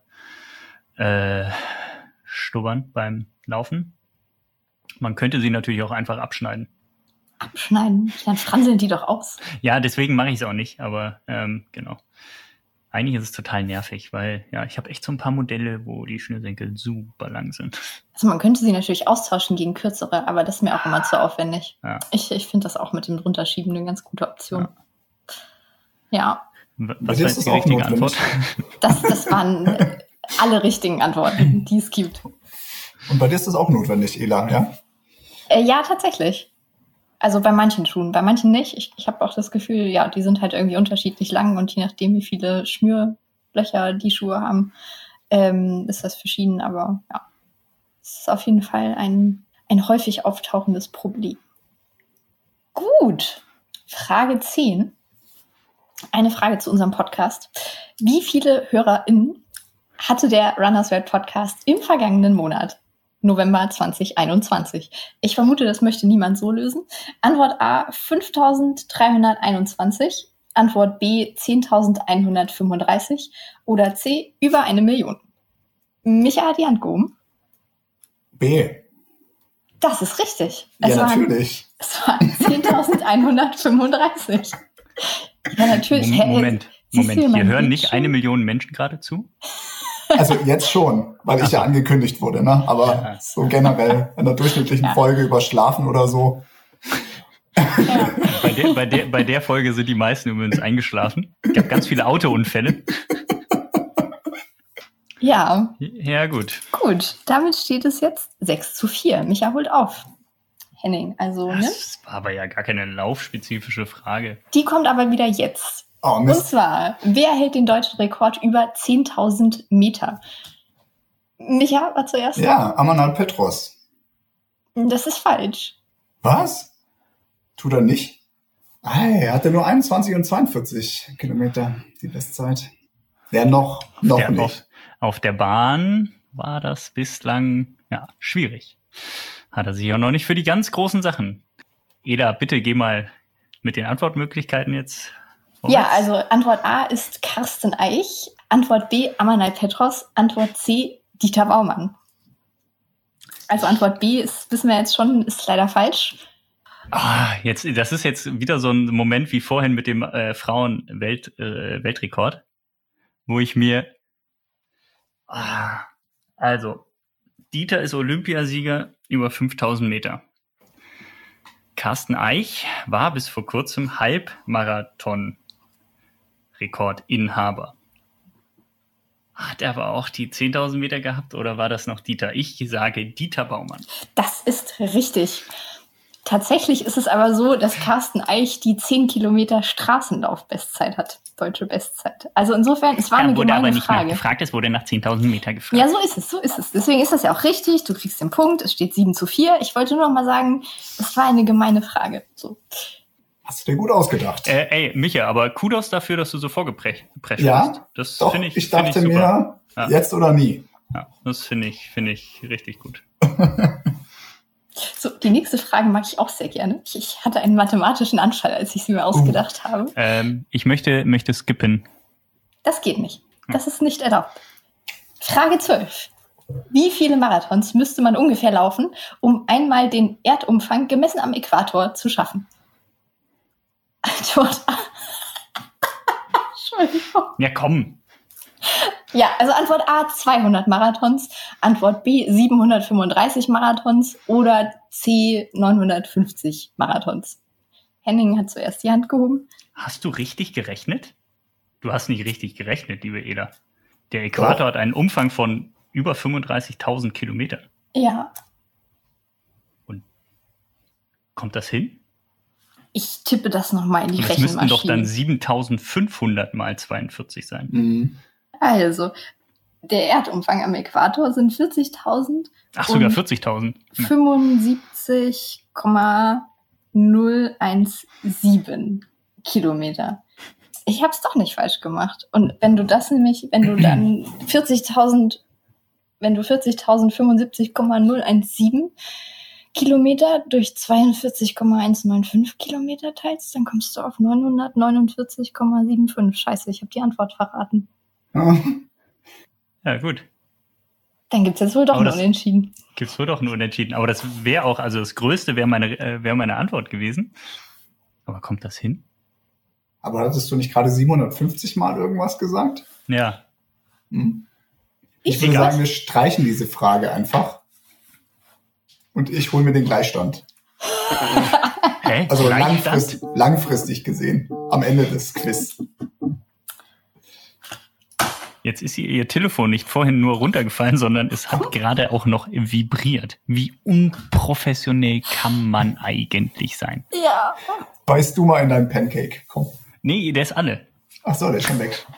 stubbern beim Laufen. Man könnte sie natürlich auch einfach abschneiden. Abschneiden? Dann franseln die doch aus. Ja, deswegen mache ich es auch nicht, aber genau. Eigentlich ist es total nervig, weil ich habe echt so ein paar Modelle, wo die Schnürsenkel super lang sind. Also man könnte sie natürlich austauschen gegen kürzere, aber das ist mir auch immer zu aufwendig. Ja. Ich finde das auch mit dem Drunterschieben eine ganz gute Option. Ja. Was war jetzt die richtige Antwort? Das waren alle richtigen Antworten, die es gibt. Und bei dir ist das auch notwendig, Ela, ja? Ja, tatsächlich. Also bei manchen Schuhen, bei manchen nicht. Ich habe auch das Gefühl, die sind halt irgendwie unterschiedlich lang und je nachdem, wie viele Schnürlöcher die Schuhe haben, ist das verschieden. Aber es ist auf jeden Fall ein häufig auftauchendes Problem. Gut, Frage 10. Eine Frage zu unserem Podcast. Wie viele HörerInnen hatte der Runners World Podcast im vergangenen Monat? November 2021. Ich vermute, das möchte niemand so lösen. Antwort A, 5.321. Antwort B, 10.135. Oder C, über 1 Million. Micha hat die Hand gehoben. B. Das ist richtig. Natürlich. Es waren 10.135. Ja, natürlich. Moment. Hier hören nicht 1 Million Menschen gerade zu? Also jetzt schon, weil ich ja angekündigt wurde, ne? Aber so generell in der durchschnittlichen Folge über Schlafen oder so. Ja. Bei der Folge sind die meisten übrigens eingeschlafen. Es gab ganz viele Autounfälle. Ja. Ja, gut. Gut, damit steht es jetzt 6:4. Micha holt auf. Henning, also, ne? Das war aber ja gar keine laufspezifische Frage. Die kommt aber wieder jetzt. Oh, Und zwar, wer hält den deutschen Rekord über 10.000 Meter? Micha war zuerst. Ja, Amanal Petros. Das ist falsch. Was? Tut er nicht? Er hatte nur 21 und 42 Kilometer, die Bestzeit. Ja, noch nicht. Auf der Bahn war das bislang schwierig. Hat er sich auch noch nicht für die ganz großen Sachen. Eda, bitte geh mal mit den Antwortmöglichkeiten jetzt. Ja, also Antwort A ist Carsten Eich, Antwort B Amanal Petros, Antwort C Dieter Baumann. Also Antwort B wissen wir jetzt schon, ist leider falsch. Das ist jetzt wieder so ein Moment wie vorhin mit dem Frauen-Weltrekord, wo ich mir also Dieter ist Olympiasieger über 5.000 Meter. Carsten Eich war bis vor kurzem Halbmarathon-Rekordinhaber. Hat er aber auch die 10.000 Meter gehabt oder war das noch Dieter? Ich sage Dieter Baumann. Das ist richtig. Tatsächlich ist es aber so, dass Carsten Eich die 10 Kilometer Straßenlauf-Bestzeit hat. Deutsche Bestzeit. Also insofern, es war eine gemeine aber nicht Frage. Gefragt, es wurde nach 10.000 Meter gefragt. Ja, so ist es. Deswegen ist das ja auch richtig. Du kriegst den Punkt. Es steht 7:4. Ich wollte nur noch mal sagen, es war eine gemeine Frage. So. Hast du dir gut ausgedacht. Micha, aber Kudos dafür, dass du so vorgeprescht ja, hast. Das doch, finde ich ich dachte find ich super. mir, jetzt oder nie. Ja, das finde ich richtig gut. So, die nächste Frage mag ich auch sehr gerne. Ich hatte einen mathematischen Anfall, als ich sie mir ausgedacht habe. Ich möchte skippen. Das geht nicht. Das ist nicht erlaubt. Frage 12. Wie viele Marathons müsste man ungefähr laufen, um einmal den Erdumfang gemessen am Äquator zu schaffen? Antwort A. Entschuldigung. Ja, komm. Ja, also Antwort A 200 Marathons, Antwort B 735 Marathons oder C 950 Marathons. Henning hat zuerst die Hand gehoben. Hast du richtig gerechnet? Du hast nicht richtig gerechnet, liebe Eda. Der Äquator hat einen Umfang von über 35.000 Kilometern. Ja. Und kommt das hin? Ich tippe das nochmal in die Rechenmaschine. Das müssten doch dann 7.500 mal 42 sein. Mhm. Also, Der Erdumfang am Äquator sind 40.000. Ach, sogar 40.000. 75,017 Kilometer. Ich habe es doch nicht falsch gemacht. Und wenn du dann 40.075,017 Kilometer durch 42,195 Kilometer teilst, dann kommst du auf 949,75. Scheiße, ich habe die Antwort verraten. Ja, gut. Dann gibt's jetzt wohl doch ein Unentschieden. Gibt's wohl doch ein Unentschieden. Aber das wäre auch, also das Größte wäre meine Antwort gewesen. Aber kommt das hin? Aber hattest du nicht gerade 750 Mal irgendwas gesagt? Ja. Ich würde sagen, wir streichen diese Frage einfach. Und ich hole mir den Gleichstand. Hä? Also langfristig gesehen. Am Ende des Quiz. Jetzt ist ihr Telefon nicht vorhin nur runtergefallen, sondern es hat gerade auch noch vibriert. Wie unprofessionell kann man eigentlich sein? Ja. Beißt du mal in deinen Pancake. Komm. Nee, der ist alle. Ach so, der ist schon weg.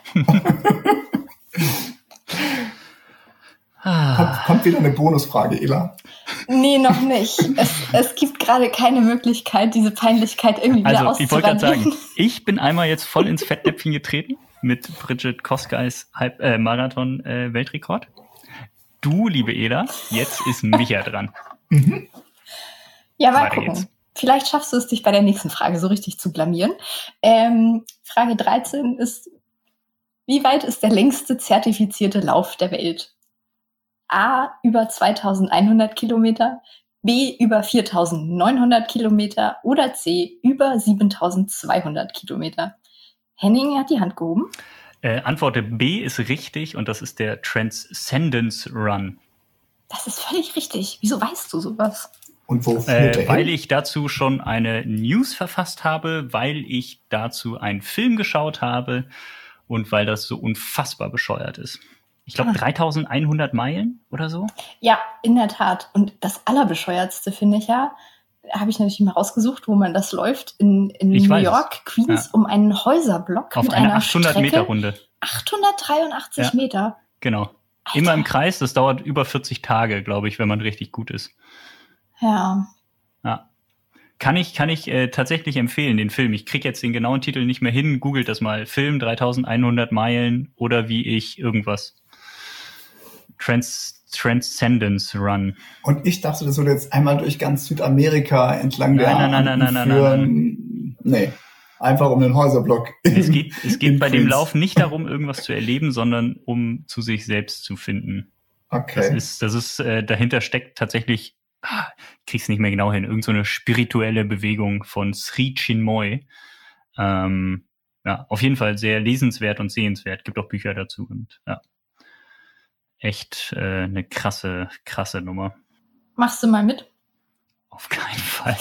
Kommt wieder eine Bonusfrage, Ela? Nee, noch nicht. Es gibt gerade keine Möglichkeit, diese Peinlichkeit irgendwie wieder Also, ich wollte gerade auszuradieren. sagen, ich bin einmal jetzt voll ins Fettnäpfchen getreten mit Bridget Koskais Marathon-Weltrekord. Du, liebe Ela, jetzt ist Micha dran. Ja, mal Weiter gucken. geht's. Vielleicht schaffst du es, dich bei der nächsten Frage so richtig zu blamieren. Frage 13 ist, wie weit ist der längste zertifizierte Lauf der Welt? A, über 2.100 Kilometer, B, über 4.900 Kilometer oder C, über 7.200 Kilometer. Henning hat die Hand gehoben. Antwort B ist richtig und das ist der Transcendence Run. Das ist völlig richtig. Wieso weißt du sowas? Und wo führt der Weil hin? ich dazu schon eine News verfasst habe, weil ich dazu einen Film geschaut habe und weil das so unfassbar bescheuert ist. Ich glaube 3.100 Meilen oder so. Ja, in der Tat. Und das Allerbescheuertste finde ich ja, habe ich natürlich mal rausgesucht, wo man das läuft, in New York, Queens, Ja. um einen Häuserblock Auf mit einer einer 800-Meter-Runde. 883 Ja. Meter. Genau. Alter. Immer im Kreis, das dauert über 40 Tage, glaube ich, wenn man richtig gut ist. Ja. Ja. Kann ich tatsächlich empfehlen, den Film. Ich kriege jetzt den genauen Titel nicht mehr hin. Googelt das mal. Film 3.100 Meilen oder wie ich irgendwas. Transcendence Run. Und ich dachte, das würde jetzt einmal durch ganz Südamerika entlang der Anden führen. Nee, einfach um den Häuserblock. Es geht bei dem Queens. Lauf nicht darum, irgendwas zu erleben, sondern um zu sich selbst zu finden. Okay. Das ist dahinter steckt tatsächlich, ich krieg's nicht mehr genau hin, irgend so eine spirituelle Bewegung von Sri Chinmoy. Ja, auf jeden Fall sehr lesenswert und sehenswert. Gibt auch Bücher dazu und ja. Echt eine krasse Nummer. Machst du mal mit? Auf keinen Fall.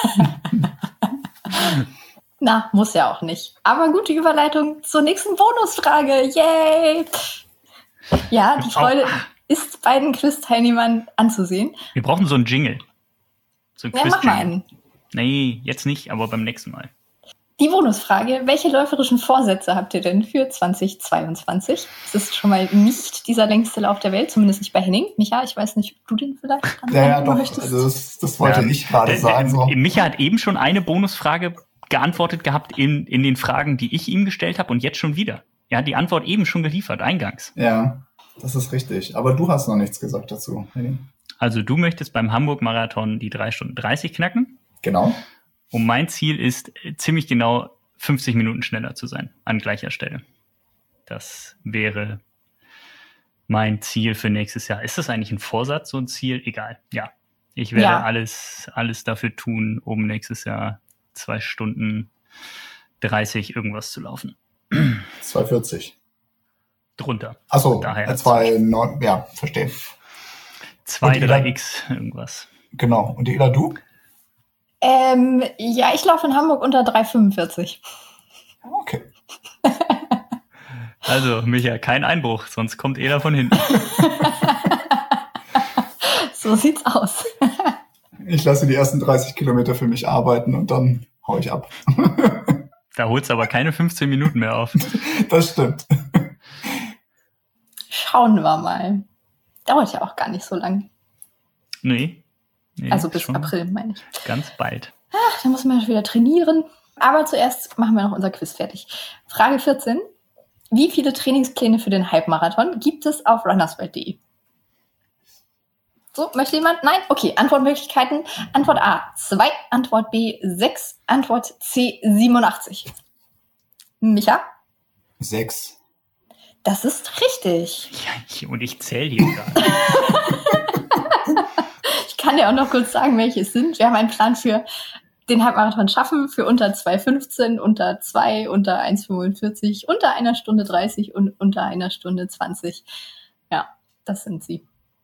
Na, muss ja auch nicht. Aber gute Überleitung zur nächsten Bonusfrage. Yay! Ja, die Freude ist beiden Quiz-Teilnehmern anzusehen. Wir brauchen so einen Jingle. So ein Ja, mach mal Quiz-Jingle. einen. Nee, jetzt nicht, aber beim nächsten Mal. Die Bonusfrage, welche läuferischen Vorsätze habt ihr denn für 2022? Es ist schon mal nicht dieser längste Lauf der Welt, zumindest nicht bei Henning. Micha, ich weiß nicht, ob du den vielleicht Ja, doch. möchtest. Also das wollte ich gerade sagen. So. Micha hat eben schon eine Bonusfrage geantwortet gehabt in den Fragen, die ich ihm gestellt habe und jetzt schon wieder. Er hat die Antwort eben schon geliefert, eingangs. Ja, das ist richtig. Aber du hast noch nichts gesagt dazu. Also du möchtest beim Hamburg-Marathon die 3 Stunden 30 knacken. Genau. Und mein Ziel ist, ziemlich genau 50 Minuten schneller zu sein, an gleicher Stelle. Das wäre mein Ziel für nächstes Jahr. Ist das eigentlich ein Vorsatz, so ein Ziel? Egal, ja. Ich werde alles dafür tun, um nächstes Jahr 2 Stunden 30 irgendwas zu laufen. 2,40. Drunter. Achso, Daher 2,9, ja, verstehe. 2, 3x irgendwas. Genau. Und Ela, du? Ja, ich laufe in Hamburg unter 3,45. Okay. Also, Micha, kein Einbruch, sonst kommt Ela von hinten. So sieht's aus. Ich lasse die ersten 30 Kilometer für mich arbeiten und dann hau ich ab. Da holst du aber keine 15 Minuten mehr auf. Das stimmt. Schauen wir mal. Dauert ja auch gar nicht so lang. Nee, also bis April, meine ich. Ganz bald. Ach, da muss man wieder trainieren. Aber zuerst machen wir noch unser Quiz fertig. Frage 14. Wie viele Trainingspläne für den Halbmarathon gibt es auf runnersworld.de? So, möchte jemand? Nein? Okay, Antwortmöglichkeiten. Antwort A, 2. Antwort B, 6. Antwort C, 87. Micha? 6. Das ist richtig. Ja, und ich zähle hier gerade. Ich kann dir auch noch kurz sagen, welche es sind. Wir haben einen Plan für den Halbmarathon schaffen, für unter 2,15, unter 2, unter 1,45, unter 1 Stunde 30 und unter 1 Stunde 20. Ja, das sind sie.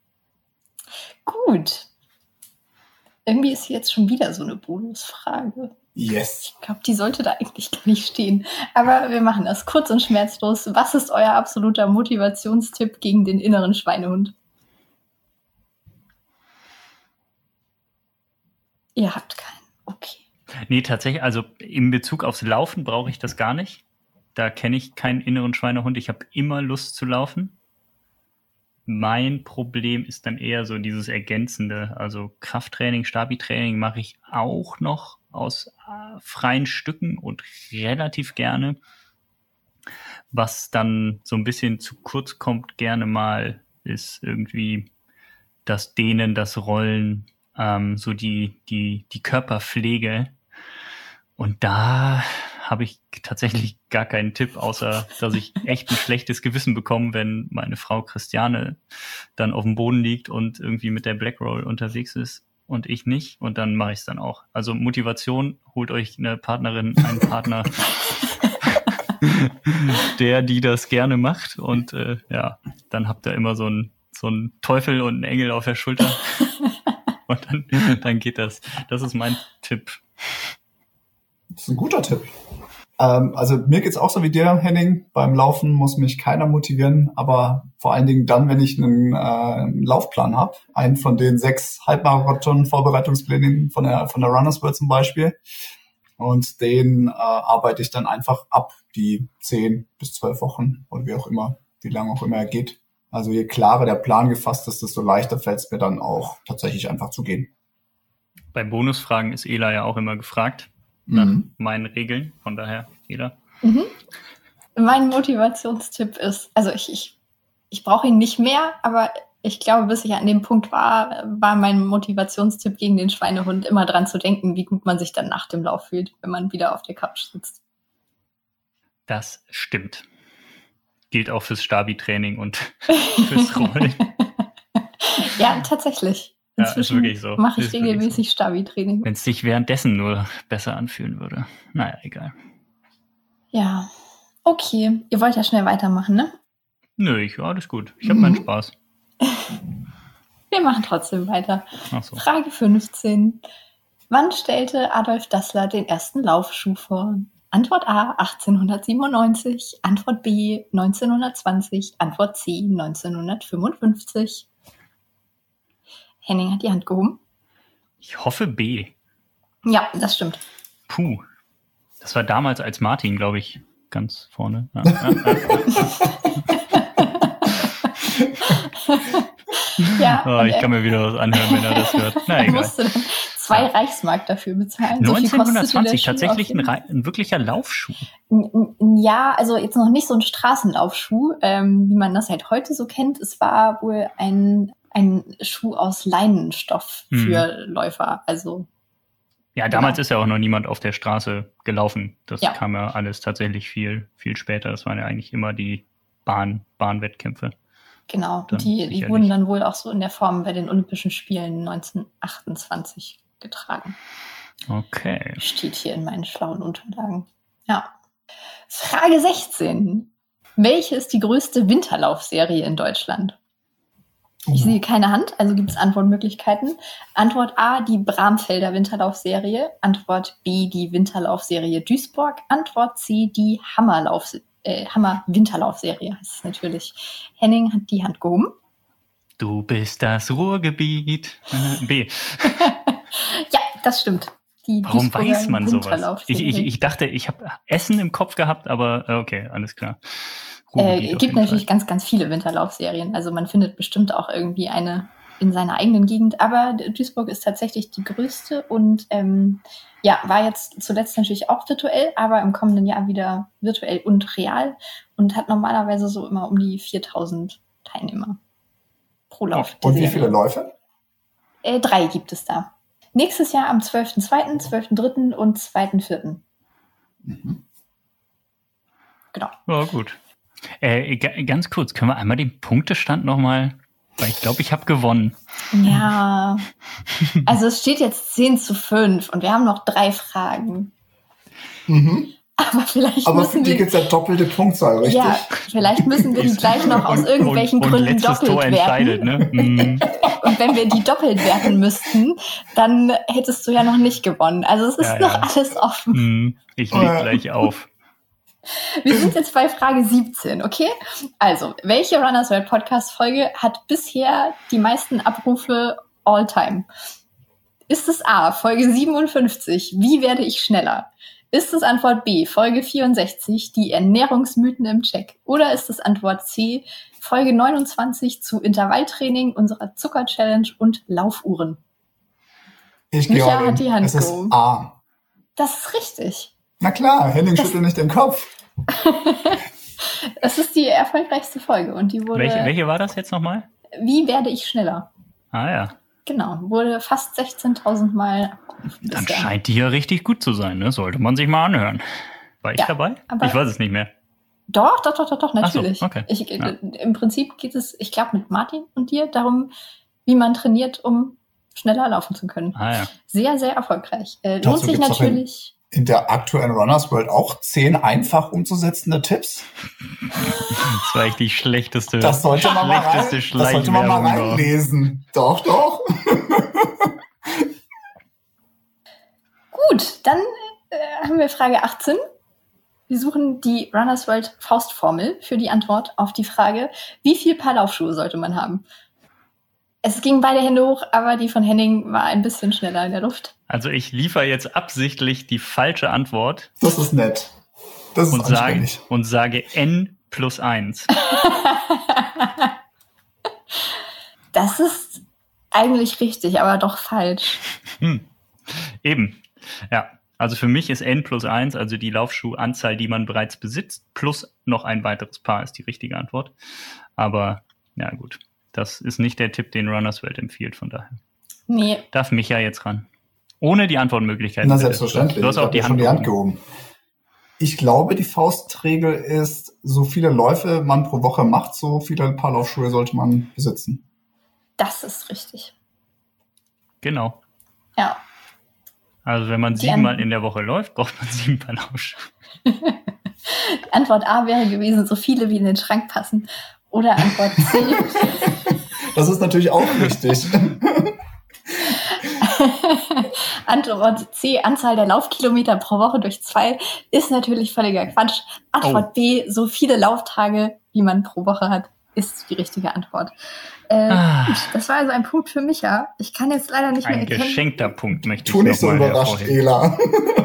Gut. Irgendwie ist hier jetzt schon wieder so eine Bonusfrage. Yes. Ich glaube, die sollte da eigentlich gar nicht stehen. Aber wir machen das kurz und schmerzlos. Was ist euer absoluter Motivationstipp gegen den inneren Schweinehund? Ihr habt keinen. Okay. Nee, tatsächlich, also in Bezug aufs Laufen brauche ich das gar nicht. Da kenne ich keinen inneren Schweinehund. Ich habe immer Lust zu laufen. Mein Problem ist dann eher so dieses Ergänzende. Also Krafttraining, Stabi-Training mache ich auch noch aus freien Stücken und relativ gerne. Was dann so ein bisschen zu kurz kommt gerne mal, ist irgendwie das Dehnen, das Rollen, so die Körperpflege. Und da habe ich tatsächlich gar keinen Tipp, außer dass ich echt ein schlechtes Gewissen bekomme, wenn meine Frau Christiane dann auf dem Boden liegt und irgendwie mit der Blackroll unterwegs ist und ich nicht. Und dann mache ich es dann auch. Also Motivation, holt euch eine Partnerin, einen Partner, die das gerne macht. Und ja, dann habt ihr immer so einen Teufel und einen Engel auf der Schulter. Und dann geht das. Das ist mein Tipp. Das ist ein guter Tipp. Also mir geht's auch so wie dir, Henning. Beim Laufen muss mich keiner motivieren, aber vor allen Dingen dann, wenn ich einen Laufplan habe. Einen von den 6 Halbmarathon-Vorbereitungsplänen von der Runners World zum Beispiel. Und den arbeite ich dann einfach ab, die 10 bis 12 Wochen oder wie auch immer, wie lange auch immer er geht. Also je klarer der Plan gefasst ist, desto leichter fällt es mir dann auch tatsächlich einfach zu gehen. Bei Bonusfragen ist Ela ja auch immer gefragt nach meinen Regeln. Von daher, Ela. Mein Motivationstipp ist, also ich brauche ihn nicht mehr, aber ich glaube, bis ich an dem Punkt war mein Motivationstipp gegen den Schweinehund immer dran zu denken, wie gut man sich dann nach dem Lauf fühlt, wenn man wieder auf der Couch sitzt. Das stimmt. Gilt auch fürs Stabi-Training und fürs Rollen. Ja, tatsächlich. Inzwischen ja, ist wirklich so. Mache ich regelmäßig so. Stabi-Training. Wenn es sich währenddessen nur besser anfühlen würde. Naja, egal. Ja, okay. Ihr wollt ja schnell weitermachen, ne? Nö, alles gut. Ich habe meinen Spaß. Wir machen trotzdem weiter. Ach so. Frage 15. Wann stellte Adolf Dassler den ersten Laufschuh vor? Antwort A 1897, Antwort B 1920, Antwort C 1955. Henning hat die Hand gehoben. Ich hoffe B. Ja, das stimmt. Puh. Das war damals als Martin, glaube ich, ganz vorne. Ja, ich kann mir wieder was anhören, wenn er das hört. Na, egal. Musste dann 2 Reichsmark dafür bezahlen. 1920 so tatsächlich ein wirklicher Laufschuh. Ja, also jetzt noch nicht so ein Straßenlaufschuh, wie man das halt heute so kennt. Es war wohl ein Schuh aus Leinenstoff für Läufer. Also ja, damals ist ja auch noch niemand auf der Straße gelaufen. Das kam ja alles tatsächlich viel, viel später. Das waren ja eigentlich immer die Bahnwettkämpfe. Genau, die wurden dann wohl auch so in der Form bei den Olympischen Spielen 1928 getragen. Okay. Steht hier in meinen schlauen Unterlagen. Ja. Frage 16. Welche ist die größte Winterlaufserie in Deutschland? Ich sehe keine Hand, also gibt es Antwortmöglichkeiten. Antwort A, die Bramfelder Winterlaufserie. Antwort B, die Winterlaufserie Duisburg. Antwort C, die Hammer Winterlaufserie heißt es natürlich. Henning hat die Hand gehoben. Du bist das Ruhrgebiet. B. Ja, das stimmt. Die Warum Duisburger weiß man sowas? Winterlaufserie. Ich dachte, ich habe Essen im Kopf gehabt, aber okay, alles klar. Es gibt natürlich ganz, ganz viele Winterlaufserien. Also man findet bestimmt auch irgendwie eine in seiner eigenen Gegend. Aber Duisburg ist tatsächlich die größte und war jetzt zuletzt natürlich auch virtuell, aber im kommenden Jahr wieder virtuell und real und hat normalerweise so immer um die 4.000 Teilnehmer pro Lauf. Und wie viele Läufe? 3 gibt es da. Nächstes Jahr am 12.2., 12.3. und 2.4. Genau. Ja, gut. Ganz kurz, können wir einmal den Punktestand nochmal, weil ich glaube, ich habe gewonnen. Ja, also es steht jetzt 10:5 und wir haben noch 3 Fragen. Aber vielleicht Aber müssen für die gibt es ja doppelte Punktzahl, richtig? Ja, vielleicht müssen wir die gleich noch aus irgendwelchen Gründen letztes doppelt Tor entscheidet, werten. ne? Und wenn wir die doppelt werten müssten, dann hättest du ja noch nicht gewonnen. Also es ist noch alles offen. Ich leg gleich auf. Wir sind jetzt bei Frage 17, okay? Also, welche Runners World Podcast Folge hat bisher die meisten Abrufe all time? Ist es A, Folge 57, wie werde ich schneller? Ist es Antwort B, Folge 64, die Ernährungsmythen im Check? Oder ist es Antwort C, Folge 29 zu Intervalltraining, unserer Zucker-Challenge und Laufuhren? Ich Micha glaube, hat die Hand es ist gehoben. A. Das ist richtig. Na klar, Henning schüttelt nicht den Kopf. Das ist die erfolgreichste Folge und die wurde... Welche war das jetzt nochmal? Wie werde ich schneller? Ah ja. Genau, wurde fast 16.000 Mal abgerufen. Dann bisher. scheint die ja richtig gut zu sein, ne? Sollte man sich mal anhören. War ich dabei? aber- Ich weiß es nicht mehr. Doch, natürlich. Ach so, okay. Ja. Im Prinzip geht es, ich glaube, mit Martin und dir darum, wie man trainiert, um schneller laufen zu können. Ah ja. Sehr, sehr erfolgreich. Lohnt Dazu sich gibt's doch natürlich. In der aktuellen Runners World auch 10 einfach umzusetzende Tipps. Das war echt die schlechteste, Das sollte man mal, das sollte man mal Schleichwerbung. reinlesen. Doch. Gut, dann haben wir Frage 18. Wir suchen die Runners World Faustformel für die Antwort auf die Frage, wie viel Paar Laufschuhe sollte man haben? Es ging beide Hände hoch, aber die von Henning war ein bisschen schneller in der Luft. Also ich liefere jetzt absichtlich die falsche Antwort Das ist nett. Das ist anständig. und sage N+1. Das ist eigentlich richtig, aber doch falsch. Eben. Ja. Also für mich ist N+1, also die Laufschuhanzahl, die man bereits besitzt, plus noch ein weiteres Paar ist die richtige Antwort. Aber ja gut, das ist nicht der Tipp, den Runners World empfiehlt, von daher. Nee. Darf Micha jetzt ran. Ohne die Antwortmöglichkeiten. Na, bitte. selbstverständlich. Du hast auch Ich habe die Hand gehoben. Ich glaube, die Faustregel ist, so viele Läufe man pro Woche macht, so viele Paar Laufschuhe sollte man besitzen. Das ist richtig. Genau. Ja. Also wenn man 7 Mal in der Woche läuft, braucht man 7 Paar Laufschuhe. Die Antwort A wäre gewesen, so viele wie in den Schrank passen. Oder Antwort C. Das ist natürlich auch richtig. Antwort C, Anzahl der Laufkilometer pro Woche durch 2, ist natürlich völliger Quatsch. Antwort B, so viele Lauftage, wie man pro Woche hat, ist die richtige Antwort. Gut, das war also ein Punkt für Micha. Ich kann jetzt leider nicht mehr Ein erkennen. geschenkter Punkt, möchte Tu ich nicht so nochmal überrascht, hervorheben. Ela.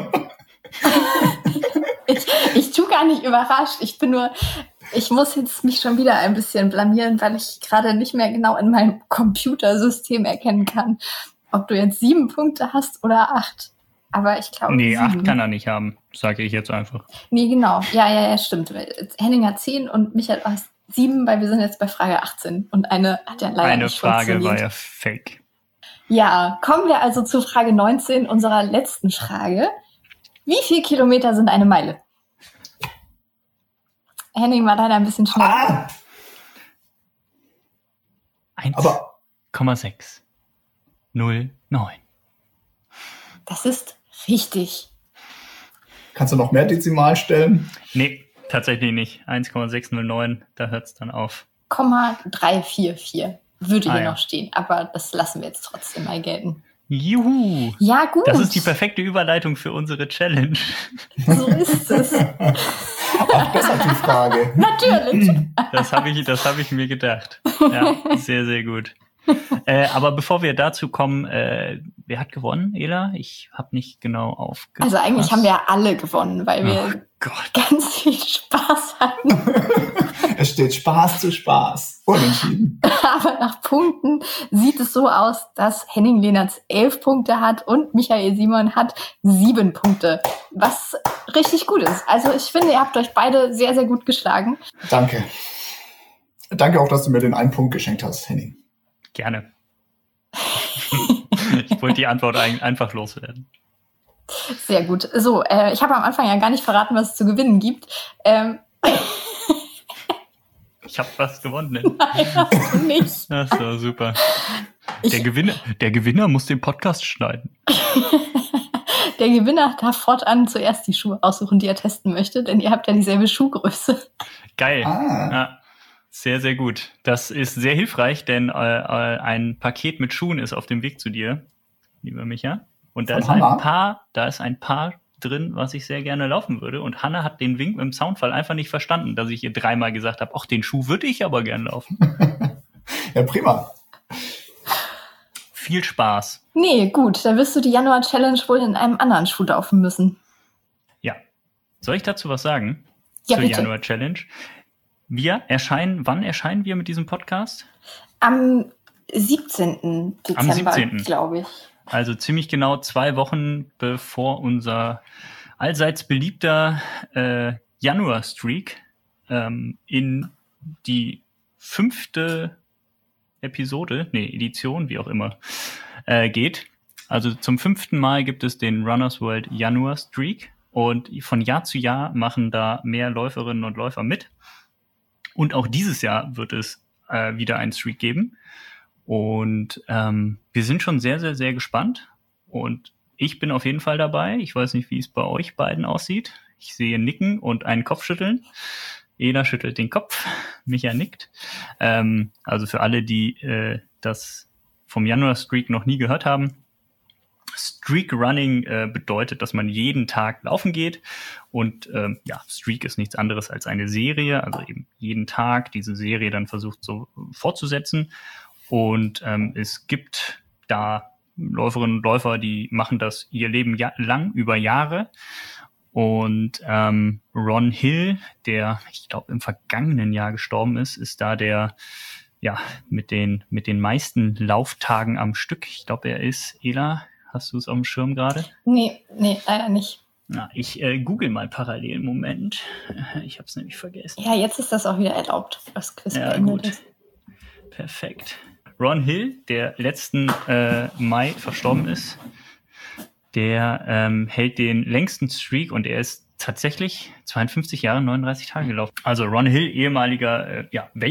Ich tu gar nicht überrascht. Ich muss jetzt mich schon wieder ein bisschen blamieren, weil ich gerade nicht mehr genau in meinem Computersystem erkennen kann, ob du jetzt 7 Punkte hast oder 8. Aber ich glaube, Nee, 7. 8 kann er nicht haben, sage ich jetzt einfach. Nee, genau. Ja, stimmt. Henning hat 10 und Michael hat 7, weil wir sind jetzt bei Frage 18. Und eine hat ja leider Eine nicht Frage funktioniert. war ja fake. Ja, kommen wir also zu Frage 19, unserer letzten Frage. Wie viel Kilometer sind eine Meile? Henning war leider ein bisschen schneller. 1,609. Das ist richtig. Kannst du noch mehr Dezimalstellen? Nee, tatsächlich nicht. 1,609, da hört es dann auf. 0,344 würde hier ja. noch stehen, aber das lassen wir jetzt trotzdem mal gelten. Juhu! Ja, gut. Das ist die perfekte Überleitung für unsere Challenge. So ist es. Ach, das hat die Frage. Natürlich. Das hab ich mir gedacht. Ja, sehr, sehr gut. Aber bevor wir dazu kommen, wer hat gewonnen, Ela? Ich habe nicht genau aufgepasst. Also eigentlich haben wir alle gewonnen, weil wir ganz viel Spaß hatten. Es steht Spaß zu Spaß. Unentschieden. Aber nach Punkten sieht es so aus, dass Henning Lehnertz 11 Punkte hat und Michael Simon hat 7 Punkte, was richtig gut ist. Also ich finde, ihr habt euch beide sehr, sehr gut geschlagen. Danke. Danke auch, dass du mir den einen Punkt geschenkt hast, Henning. Gerne. Ich wollte die Antwort einfach loswerden. Sehr gut. So, ich habe am Anfang ja gar nicht verraten, was es zu gewinnen gibt. Ich habe was gewonnen. Nein, hast du nicht. Das war super. Der Gewinner muss den Podcast schneiden. Der Gewinner darf fortan zuerst die Schuhe aussuchen, die er testen möchte, denn ihr habt ja dieselbe Schuhgröße. Geil. Ja, sehr, sehr gut. Das ist sehr hilfreich, denn ein Paket mit Schuhen ist auf dem Weg zu dir, lieber Micha. Und da ist ein Paar drin, was ich sehr gerne laufen würde. Und Hanna hat den Wink im Soundfall einfach nicht verstanden, dass ich ihr 3-mal gesagt habe, ach, den Schuh würde ich aber gerne laufen. Ja, prima. Viel Spaß. Nee, gut, dann wirst du die Januar-Challenge wohl in einem anderen Schuh laufen müssen. Ja. Soll ich dazu was sagen? Ja, zur bitte. Januar-Challenge? Wann erscheinen wir mit diesem Podcast? Am 17. Dezember, glaube ich. Also ziemlich genau 2 Wochen bevor unser allseits beliebter Januar-Streak in die 5. Edition, wie auch immer, geht. Also zum 5. Mal gibt es den Runners World Januar-Streak und von Jahr zu Jahr machen da mehr Läuferinnen und Läufer mit. Und auch dieses Jahr wird es wieder einen Streak geben. Und wir sind schon sehr, sehr, sehr gespannt. Und ich bin auf jeden Fall dabei. Ich weiß nicht, wie es bei euch beiden aussieht. Ich sehe Nicken und einen Kopfschütteln. Ela schüttelt den Kopf, Micha nickt. Also für alle, die das vom Januar-Streak noch nie gehört haben. Streak Running bedeutet, dass man jeden Tag laufen geht. Und Streak ist nichts anderes als eine Serie. Also eben jeden Tag diese Serie dann versucht so fortzusetzen. Und es gibt da Läuferinnen und Läufer, die machen das ihr Leben lang, über Jahre. Und Ron Hill, der, ich glaube, im vergangenen Jahr gestorben ist da der, mit den meisten Lauftagen am Stück. Ich glaube, er ist, Ela, hast du es auf dem Schirm gerade? Nee, leider nicht. Na, ich google mal parallel im Moment. Ich habe es nämlich vergessen. Ja, jetzt ist das auch wieder erlaubt, was Quiz beendet ist. Perfekt. Ron Hill, der letzten Mai verstorben ist, der hält den längsten Streak und er ist tatsächlich 52 Jahre, 39 Tage gelaufen. Also Ron Hill, ehemaliger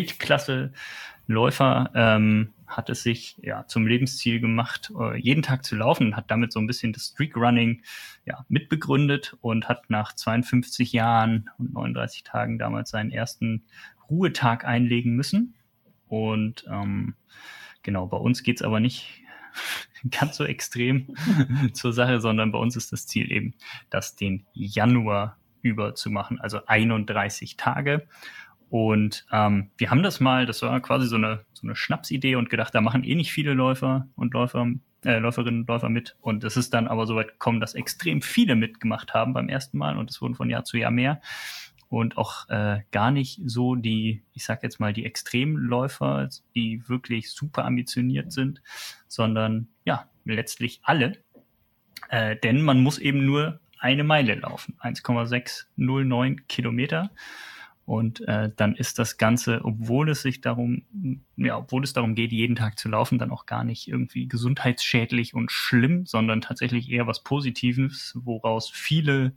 Weltklasse-Läufer, hat es sich zum Lebensziel gemacht, jeden Tag zu laufen und hat damit so ein bisschen das Streak-Running mitbegründet und hat nach 52 Jahren und 39 Tagen damals seinen ersten Ruhetag einlegen müssen. Und genau, bei uns geht's aber nicht ganz so extrem zur Sache, sondern bei uns ist das Ziel eben, das den Januar über zu machen, also 31 Tage. Und wir haben das war quasi so eine Schnapsidee und gedacht, da machen eh nicht viele Läuferinnen und Läufer mit. Und es ist dann aber so weit gekommen, dass extrem viele mitgemacht haben beim ersten Mal und es wurden von Jahr zu Jahr mehr. Und auch gar nicht so die, ich sag jetzt mal, die Extremläufer, die wirklich super ambitioniert sind, sondern letztlich alle. Denn man muss eben nur eine Meile laufen, 1,609 Kilometer. Und dann ist das Ganze, obwohl es darum geht, jeden Tag zu laufen, dann auch gar nicht irgendwie gesundheitsschädlich und schlimm, sondern tatsächlich eher was Positives, woraus viele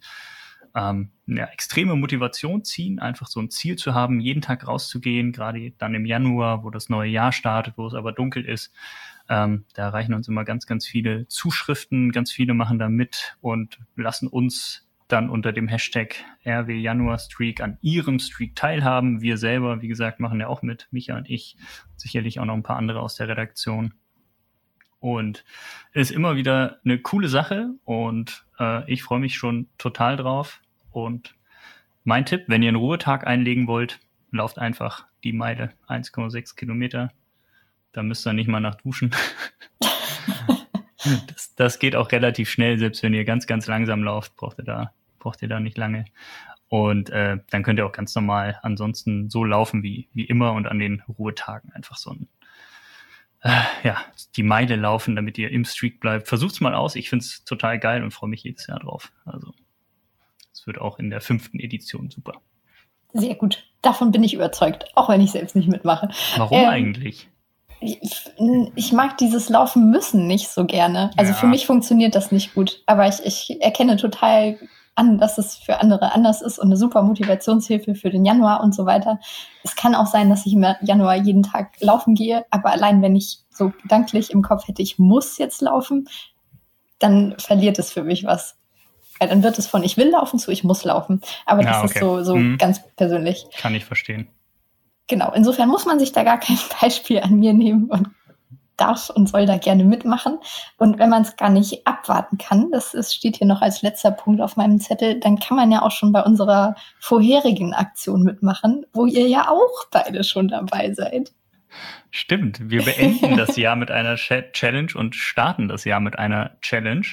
extreme Motivation ziehen, einfach so ein Ziel zu haben, jeden Tag rauszugehen, gerade dann im Januar, wo das neue Jahr startet, wo es aber dunkel ist. Da erreichen uns immer ganz, ganz viele Zuschriften, ganz viele machen da mit und lassen uns dann unter dem Hashtag RW Januar Streak an ihrem Streak teilhaben. Wir selber, wie gesagt, machen ja auch mit, Micha und ich, sicherlich auch noch ein paar andere aus der Redaktion. Und ist immer wieder eine coole Sache und ich freue mich schon total drauf. Und mein Tipp, wenn ihr einen Ruhetag einlegen wollt, lauft einfach die Meile, 1,6 Kilometer. Da müsst ihr nicht mal nach duschen. Das geht auch relativ schnell, selbst wenn ihr ganz, ganz langsam lauft, braucht ihr da nicht lange. Und dann könnt ihr auch ganz normal ansonsten so laufen wie immer und an den Ruhetagen einfach so die Meile laufen, damit ihr im Streak bleibt. Versucht's mal aus. Ich find's total geil und freue mich jedes Jahr drauf. Also es wird auch in der 5. Edition super. Sehr gut. Davon bin ich überzeugt, auch wenn ich selbst nicht mitmache. Warum eigentlich? Ich mag dieses Laufen müssen nicht so gerne. Also für mich funktioniert das nicht gut. Aber ich erkenne total an, dass es für andere anders ist und eine super Motivationshilfe für den Januar und so weiter. Es kann auch sein, dass ich im Januar jeden Tag laufen gehe, aber allein wenn ich so gedanklich im Kopf hätte, ich muss jetzt laufen, dann verliert es für mich was. Weil dann wird es von ich will laufen zu ich muss laufen. Aber das ist so ganz persönlich. Kann ich verstehen. Genau, insofern muss man sich da gar kein Beispiel an mir nehmen und darf und soll da gerne mitmachen. Und wenn man es gar nicht abwarten kann, steht hier noch als letzter Punkt auf meinem Zettel, dann kann man ja auch schon bei unserer vorherigen Aktion mitmachen, wo ihr ja auch beide schon dabei seid. Stimmt, wir beenden das Jahr mit einer Challenge und starten das Jahr mit einer Challenge.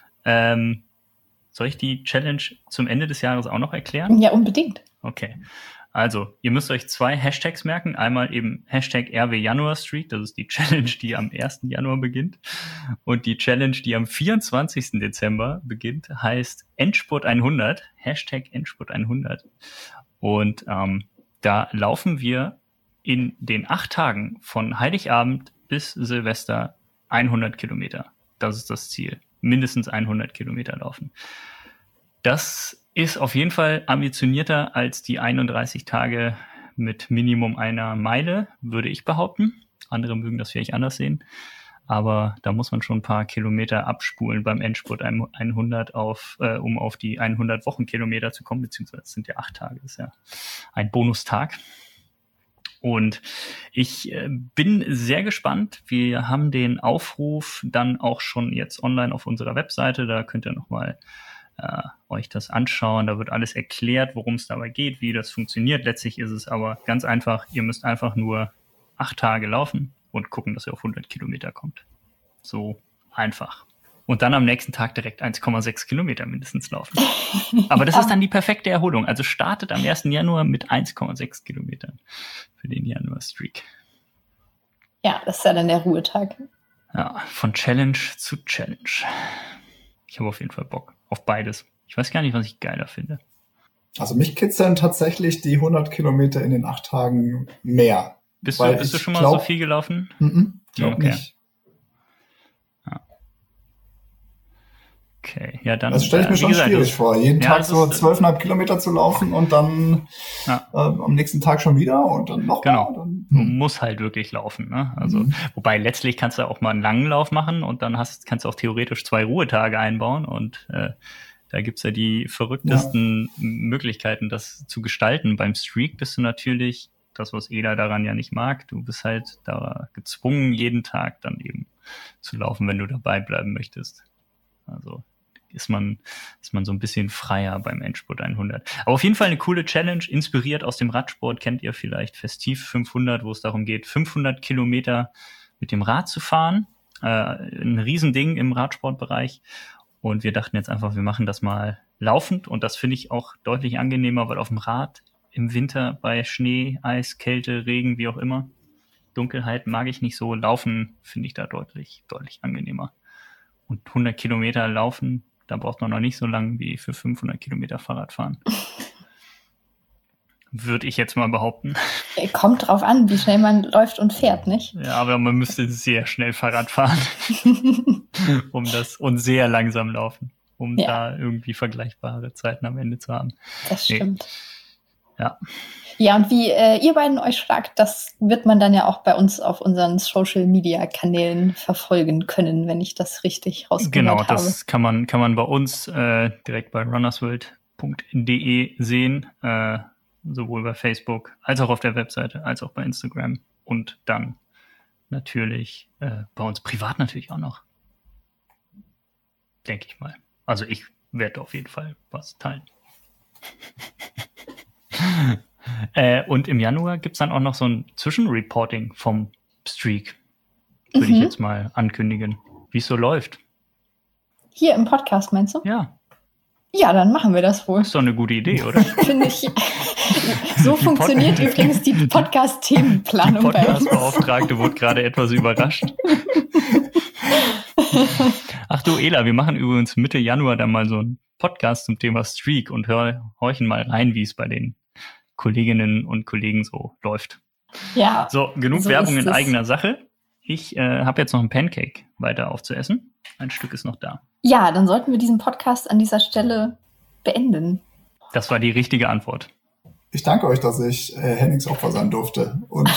Soll ich die Challenge zum Ende des Jahres auch noch erklären? Ja, unbedingt. Okay. Also, ihr müsst euch 2 Hashtags merken. Einmal eben Hashtag RW-Januar-Streak, das ist die Challenge, die am 1. Januar beginnt. Und die Challenge, die am 24. Dezember beginnt, heißt Endspurt 100, Hashtag Endspurt 100. Und da laufen wir in den 8 Tagen von Heiligabend bis Silvester 100 Kilometer. Das ist das Ziel. Mindestens 100 Kilometer laufen. Das ist auf jeden Fall ambitionierter als die 31 Tage mit Minimum einer Meile, würde ich behaupten. Andere mögen das vielleicht anders sehen. Aber da muss man schon ein paar Kilometer abspulen beim Endspurt 100 um auf die 100 Wochenkilometer zu kommen, beziehungsweise es sind ja 8 Tage, das ist ja ein Bonustag. Und ich bin sehr gespannt. Wir haben den Aufruf dann auch schon jetzt online auf unserer Webseite. Da könnt ihr nochmal euch das anschauen. Da wird alles erklärt, worum es dabei geht, wie das funktioniert. Letztlich ist es aber ganz einfach. Ihr müsst einfach nur 8 Tage laufen und gucken, dass ihr auf 100 Kilometer kommt. So einfach. Und dann am nächsten Tag direkt 1,6 Kilometer mindestens laufen. Aber das ist dann die perfekte Erholung. Also startet am 1. Januar mit 1,6 Kilometern für den Januar-Streak. Ja, das ist ja dann der Ruhetag. Ja, von Challenge zu Challenge. Ich habe auf jeden Fall Bock auf beides. Ich weiß gar nicht, was ich geiler finde. Also mich kitzeln tatsächlich die 100 Kilometer in den 8 Tagen mehr. Bist du schon mal so viel gelaufen? Glaub nicht. Okay, ja dann. Das stelle ich mir schon schwierig vor, jeden Tag so 12,5 Kilometer zu laufen und dann am nächsten Tag schon wieder und dann noch genau. Mal. Dann, Du musst halt wirklich laufen, ne? Also, wobei letztlich kannst du auch mal einen langen Lauf machen und dann kannst du auch theoretisch 2 Ruhetage einbauen und da gibt's ja die verrücktesten Möglichkeiten, das zu gestalten. Beim Streak bist du natürlich, das was Ela daran ja nicht mag, du bist halt da gezwungen, jeden Tag dann eben zu laufen, wenn du dabei bleiben möchtest. Also ist man so ein bisschen freier beim Endspurt 100. Aber auf jeden Fall eine coole Challenge, inspiriert aus dem Radsport, kennt ihr vielleicht Festiv 500, wo es darum geht, 500 Kilometer mit dem Rad zu fahren. Ein Riesending im Radsportbereich. Und wir dachten jetzt einfach, wir machen das mal laufend. Und das finde ich auch deutlich angenehmer, weil auf dem Rad im Winter bei Schnee, Eis, Kälte, Regen, wie auch immer, Dunkelheit mag ich nicht so. Laufen finde ich da deutlich, deutlich angenehmer. Und 100 Kilometer laufen, da braucht man noch nicht so lange wie für 500 Kilometer Fahrrad fahren. Würde ich jetzt mal behaupten. Kommt drauf an, wie schnell man läuft und fährt, nicht? Ja, aber man müsste sehr schnell Fahrrad fahren, und sehr langsam laufen, da irgendwie vergleichbare Zeiten am Ende zu haben. Das stimmt. Ja. Ja, und wie ihr beiden euch schlagt, das wird man dann ja auch bei uns auf unseren Social-Media-Kanälen verfolgen können, wenn ich das richtig rausgehört habe. Genau, das kann man bei uns direkt bei runnersworld.de sehen, sowohl bei Facebook als auch auf der Webseite, als auch bei Instagram und dann natürlich bei uns privat natürlich auch noch. Denke ich mal. Also ich werde auf jeden Fall was teilen. Und im Januar gibt's dann auch noch so ein Zwischenreporting vom Streak. würde ich jetzt mal ankündigen, wie es so läuft. Hier im Podcast, meinst du? Ja. Ja, dann machen wir das wohl. Ist doch eine gute Idee, oder? Finde ich. So funktioniert übrigens die Podcast-Themenplanung Die bei uns. Podcast-Beauftragte wurde gerade etwas überrascht. Ach du, Ela, wir machen übrigens Mitte Januar dann mal so einen Podcast zum Thema Streak und horchen mal rein, wie es bei den Kolleginnen und Kollegen so läuft. Ja. So, genug so Werbung ist in es. eigener Sache. Ich habe jetzt noch ein Pancake weiter aufzuessen. Ein Stück ist noch da. Ja, dann sollten wir diesen Podcast an dieser Stelle beenden. Das war die richtige Antwort. Ich danke euch, dass ich Hennings Opfer sein durfte und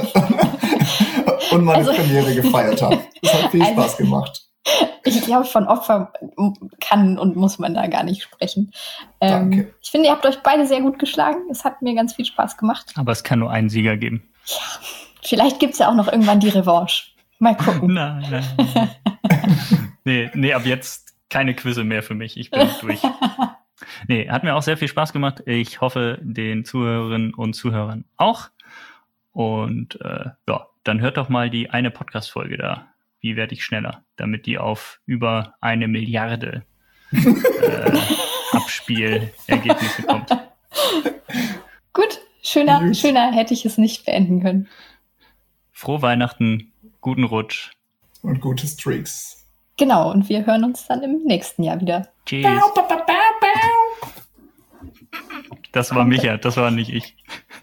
meine Premiere gefeiert habe. Es hat viel Spaß gemacht. Ich glaube, von Opfer kann und muss man da gar nicht sprechen. Danke. Ich finde, ihr habt euch beide sehr gut geschlagen. Es hat mir ganz viel Spaß gemacht. Aber es kann nur einen Sieger geben. Vielleicht gibt es ja auch noch irgendwann die Revanche. Mal gucken. Nein. Nee, ab jetzt keine Quizze mehr für mich. Ich bin durch. Nee, hat mir auch sehr viel Spaß gemacht. Ich hoffe, den Zuhörerinnen und Zuhörern auch. Und ja, dann hört doch mal die eine Podcast-Folge da. Wie werde ich schneller? Damit die auf über 1 Milliarde Abspielergebnisse kommt. Gut, schöner hätte ich es nicht beenden können. Frohe Weihnachten, guten Rutsch. Und gute Streaks. Genau, und wir hören uns dann im nächsten Jahr wieder. Tschüss. Das war Micha, das war nicht ich.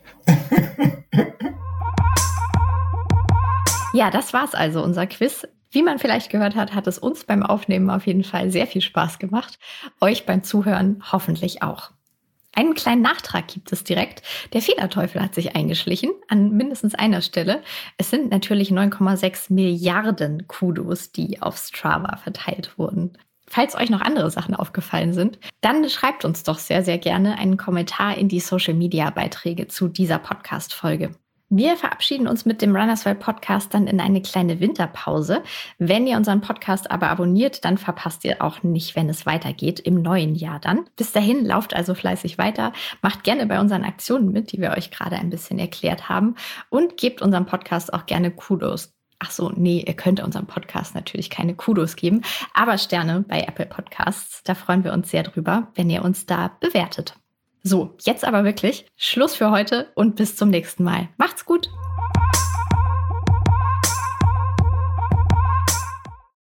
Ja, das war's also, unser Quiz. Wie man vielleicht gehört hat, hat es uns beim Aufnehmen auf jeden Fall sehr viel Spaß gemacht. Euch beim Zuhören hoffentlich auch. Einen kleinen Nachtrag gibt es direkt. Der Fehlerteufel hat sich eingeschlichen, an mindestens einer Stelle. Es sind natürlich 9,6 Milliarden Kudos, die auf Strava verteilt wurden. Falls euch noch andere Sachen aufgefallen sind, dann schreibt uns doch sehr, sehr gerne einen Kommentar in die Social-Media-Beiträge zu dieser Podcast-Folge. Wir verabschieden uns mit dem Runners World Podcast dann in eine kleine Winterpause. Wenn ihr unseren Podcast aber abonniert, dann verpasst ihr auch nicht, wenn es weitergeht im neuen Jahr dann. Bis dahin lauft also fleißig weiter, macht gerne bei unseren Aktionen mit, die wir euch gerade ein bisschen erklärt haben und gebt unserem Podcast auch gerne Kudos. Ach so, nee, ihr könnt unserem Podcast natürlich keine Kudos geben, aber Sterne bei Apple Podcasts. Da freuen wir uns sehr drüber, wenn ihr uns da bewertet. So, jetzt aber wirklich Schluss für heute und bis zum nächsten Mal. Macht's gut!